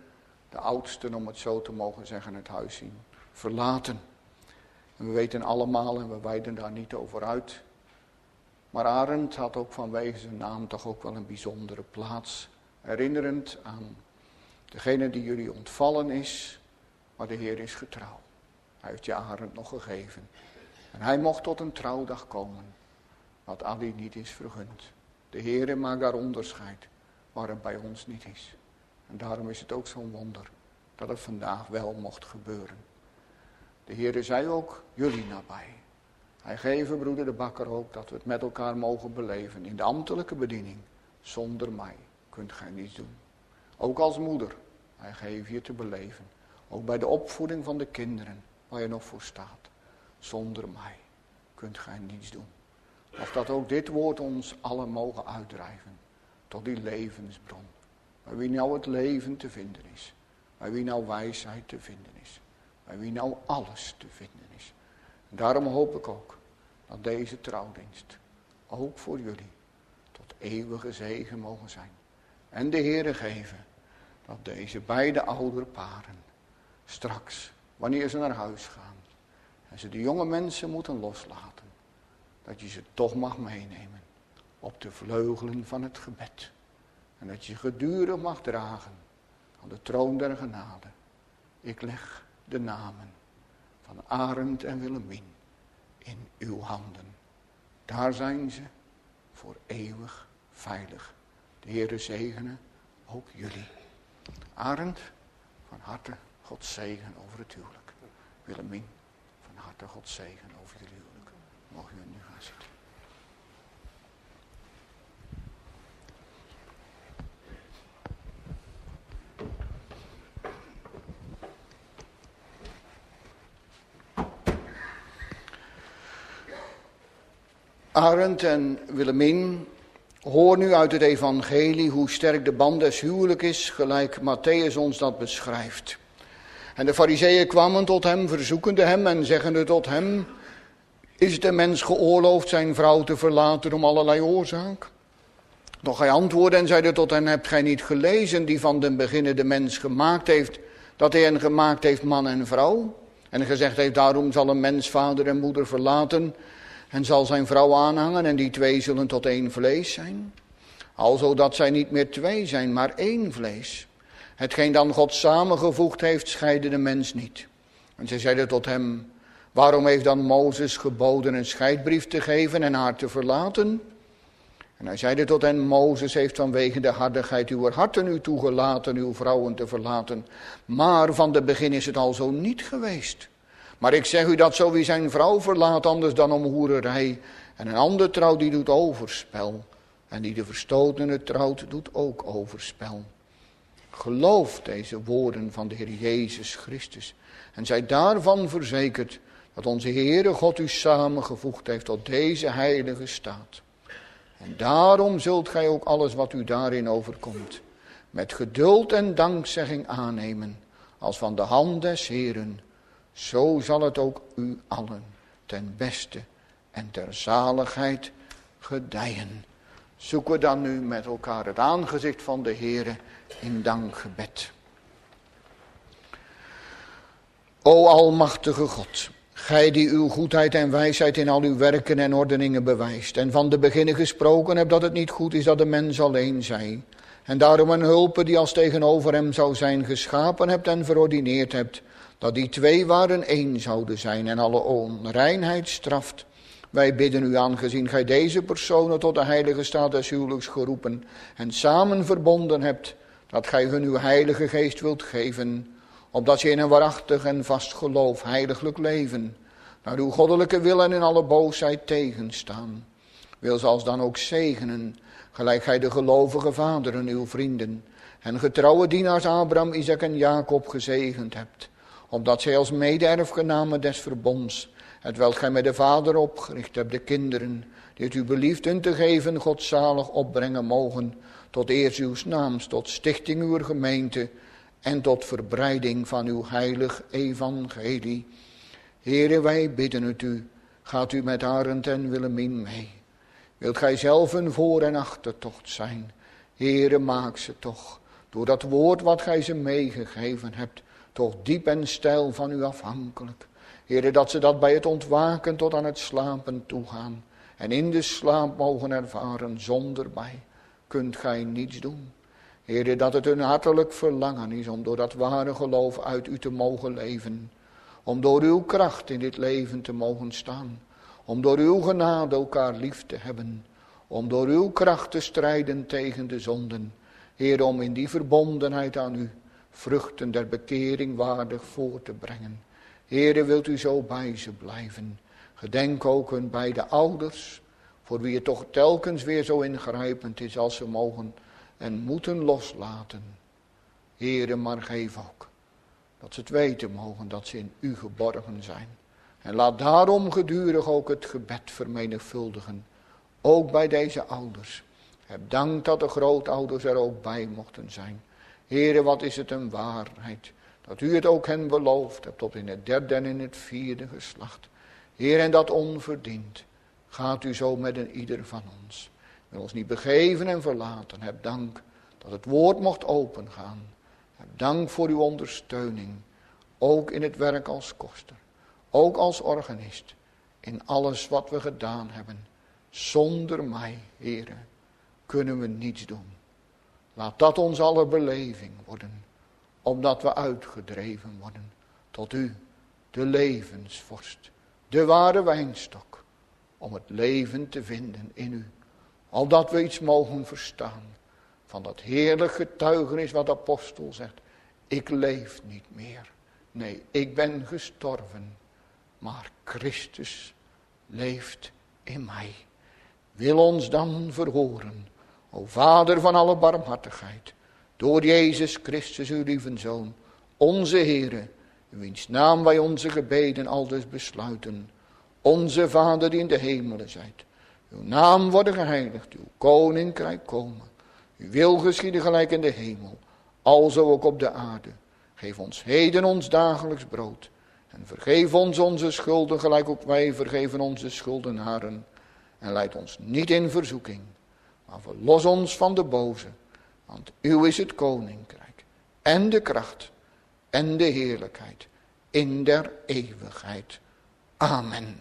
de oudsten, om het zo te mogen zeggen, het huis zien verlaten. En we weten allemaal, en we wijden daar niet over uit, maar Arend had ook vanwege zijn naam toch ook wel een bijzondere plaats. Herinnerend aan degene die jullie ontvallen is, maar de Heer is getrouw. Hij heeft je Arend nog gegeven. En hij mocht tot een trouwdag komen, wat Ali niet is vergund. De Heer maakt daar onderscheid, waar het bij ons niet is. En daarom is het ook zo'n wonder dat het vandaag wel mocht gebeuren. De Heer zei ook, jullie nabij. Hij geeft broeder de Bakker ook dat we het met elkaar mogen beleven in de ambtelijke bediening. Zonder mij kunt gij niets doen. Ook als moeder, hij geeft je te beleven. Ook bij de opvoeding van de kinderen, waar je nog voor staat. Zonder mij kunt gij niets doen. Of dat ook dit woord ons allen mogen uitdrijven. Tot die levensbron. Bij wie nou het leven te vinden is. Bij wie nou wijsheid te vinden is. Bij wie nou alles te vinden is. En daarom hoop ik ook dat deze trouwdienst ook voor jullie tot eeuwige zegen mogen zijn. En de Heere geven dat deze beide ouderparen straks, wanneer ze naar huis gaan en ze de jonge mensen moeten loslaten, dat je ze toch mag meenemen op de vleugelen van het gebed. En dat je gedurig mag dragen aan de troon der genade. Ik leg de namen van Arend en Willemien in uw handen. Daar zijn ze voor eeuwig veilig. De Heere zegene ook jullie. Arend, van harte Gods zegen over het huwelijk. Willemien, van harte Gods zegen over jullie huwelijk. Mogen jullie nu gaan zitten. Arend en Willemien, hoor nu uit het evangelie hoe sterk de band des huwelijk is, gelijk Matthäus ons dat beschrijft. En de farizeeën kwamen tot hem, verzoekende hem en zeggende tot hem, is het de mens geoorloofd zijn vrouw te verlaten om allerlei oorzaak? Doch hij antwoordde en zeide tot hen, hebt gij niet gelezen die van den beginne de mens gemaakt heeft, dat hij hen gemaakt heeft man en vrouw? En gezegd heeft, daarom zal een mens vader en moeder verlaten en zal zijn vrouw aanhangen en die twee zullen tot één vlees zijn. Alzo dat zij niet meer twee zijn, maar één vlees. Hetgeen dan God samengevoegd heeft, scheidde de mens niet. En zij zeiden tot hem, waarom heeft dan Mozes geboden een scheidbrief te geven en haar te verlaten? En hij zeide tot hen, Mozes heeft vanwege de hardigheid uw harten u toegelaten uw vrouwen te verlaten. Maar van de begin is het al zo niet geweest. Maar ik zeg u dat zo wie zijn vrouw verlaat, anders dan om hoererij. En een ander trouw die doet overspel. En die de verstotene trouwt, doet ook overspel. Geloof deze woorden van de Heer Jezus Christus. En zij daarvan verzekerd dat onze Heere God u samengevoegd heeft tot deze heilige staat. En daarom zult gij ook alles wat u daarin overkomt, met geduld en dankzegging aannemen, als van de hand des Heeren. Zo zal het ook u allen ten beste en ter zaligheid gedijen. Zoeken we dan nu met elkaar het aangezicht van de Heere in dankgebed. O almachtige God, gij die uw goedheid en wijsheid in al uw werken en ordeningen bewijst, en van de beginnen gesproken hebt dat het niet goed is dat de mens alleen zij, en daarom een hulpe die als tegenover hem zou zijn geschapen hebt en verordineerd hebt, dat die twee waren één zouden zijn en alle onreinheid straft. Wij bidden u aangezien gij deze personen tot de heilige staat des huwelijks geroepen en samen verbonden hebt, dat gij hun uw heilige geest wilt geven, opdat ze in een waarachtig en vast geloof heiliglijk leven, naar uw goddelijke wil en in alle boosheid tegenstaan. Wil ze als dan ook zegenen, gelijk gij de gelovige vaderen, uw vrienden, en getrouwe dienaars Abraham, Isaac en Jacob gezegend hebt, opdat zij als mede-erfgenamen des verbonds, hetwelk gij met de vader opgericht hebt, de kinderen, die het u belieft hun te geven, godzalig opbrengen mogen, tot eer uws naams, tot stichting uw gemeente, en tot verbreiding van uw heilig evangelie. Heere, wij bidden het u, gaat u met Arend en Willemien mee. Wilt gij zelf een voor- en achtertocht zijn? Heere, maak ze toch door dat woord wat gij ze meegegeven hebt, toch diep en steil van u afhankelijk. Heere, dat ze dat bij het ontwaken tot aan het slapen toegaan. En in de slaap mogen ervaren, zonder mij kunt gij niets doen. Heere, dat het een hartelijk verlangen is om door dat ware geloof uit u te mogen leven. Om door uw kracht in dit leven te mogen staan. Om door uw genade elkaar lief te hebben. Om door uw kracht te strijden tegen de zonden. Heer, om in die verbondenheid aan u vruchten der bekering waardig voor te brengen. Heere, wilt u zo bij ze blijven. Gedenk ook hun beide ouders, voor wie het toch telkens weer zo ingrijpend is als ze mogen en moeten loslaten. Heere, maar geef ook dat ze het weten mogen dat ze in u geborgen zijn. En laat daarom gedurig ook het gebed vermenigvuldigen, ook bij deze ouders. Heb dank dat de grootouders er ook bij mochten zijn. Heere, wat is het een waarheid, dat u het ook hen beloofd hebt, tot in het derde en in het vierde geslacht. Heer, en dat onverdiend. Gaat u zo met een ieder van ons. Wil ons niet begeven en verlaten. Heb dank dat het woord mocht opengaan. Heb dank voor uw ondersteuning. Ook in het werk als koster. Ook als organist. In alles wat we gedaan hebben. Zonder mij, Heere, kunnen we niets doen. Laat dat ons aller beleving worden. Opdat we uitgedreven worden tot u, de levensvorst. De ware wijnstok, om het leven te vinden in u. Opdat we iets mogen verstaan van dat heerlijk getuigenis wat de apostel zegt. Ik leef niet meer. Nee, ik ben gestorven. Maar Christus leeft in mij. Wil ons dan verhoren, o Vader van alle barmhartigheid. Door Jezus Christus, uw lieve Zoon, onze Heere, in wiens naam wij onze gebeden aldus besluiten. Onze Vader die in de hemelen zijt. Uw naam worden geheiligd, uw koninkrijk komen. Uw wil geschieden gelijk in de hemel, alzo ook op de aarde. Geef ons heden ons dagelijks brood. En vergeef ons onze schulden, gelijk ook wij vergeven onze schuldenaren. En leid ons niet in verzoeking, maar verlos ons van de boze. Want uw is het koninkrijk en de kracht en de heerlijkheid in der eeuwigheid. Amen.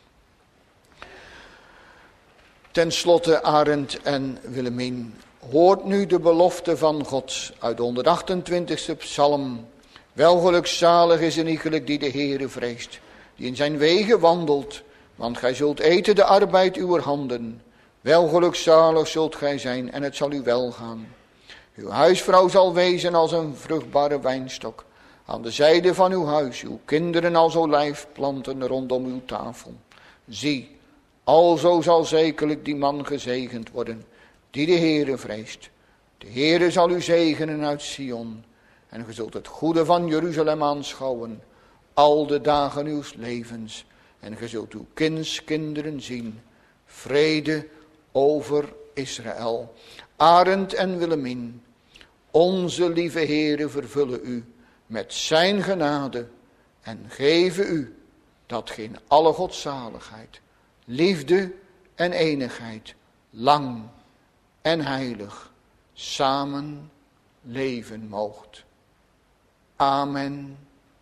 Ten slotte, Arend en Willemien, hoort nu de belofte van God uit de honderdachtentwintigste psalm. Welgelukzalig is een iegelijk die de Heere vreest, die in zijn wegen wandelt, want gij zult eten de arbeid uwer handen. Welgelukzalig zult gij zijn en het zal u welgaan. Uw huisvrouw zal wezen als een vruchtbare wijnstok aan de zijde van uw huis, uw kinderen als olijfplanten rondom uw tafel. Zie, alzo zal zekerlijk die man gezegend worden, die de Heere vreest. De Heere zal u zegenen uit Sion, en ge zult het goede van Jeruzalem aanschouwen, al de dagen uw levens, en ge zult uw kindskinderen zien. Vrede over Israël. Arend en Willemien, onze lieve Heere vervullen u met zijn genade en geven u datgene alle godzaligheid, liefde en enigheid, lang en heilig, samen leven moogt. Amen.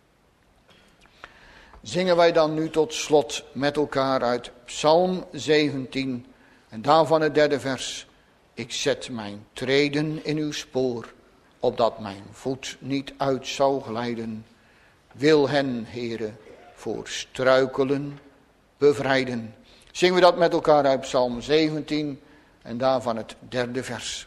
Zingen wij dan nu tot slot met elkaar uit Psalm zeventien en daarvan het derde vers. Ik zet mijn treden in uw spoor, opdat mijn voet niet uit zou glijden. Wil hen, Heere, voor struikelen bevrijden. Zingen we dat met elkaar uit Psalm zeventien en daarvan het derde vers.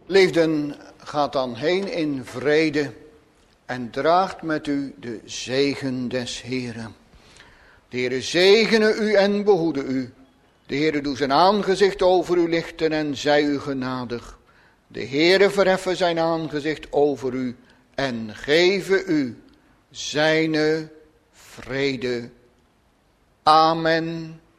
Liefden, gaat dan heen in vrede en draagt met u de zegen des Heeren. De Heere zegene u en behoede u. De Heere doe zijn aangezicht over u lichten en zij u genadig. De Heere verheffen zijn aangezicht over u en geven u zijne vrede. Amen.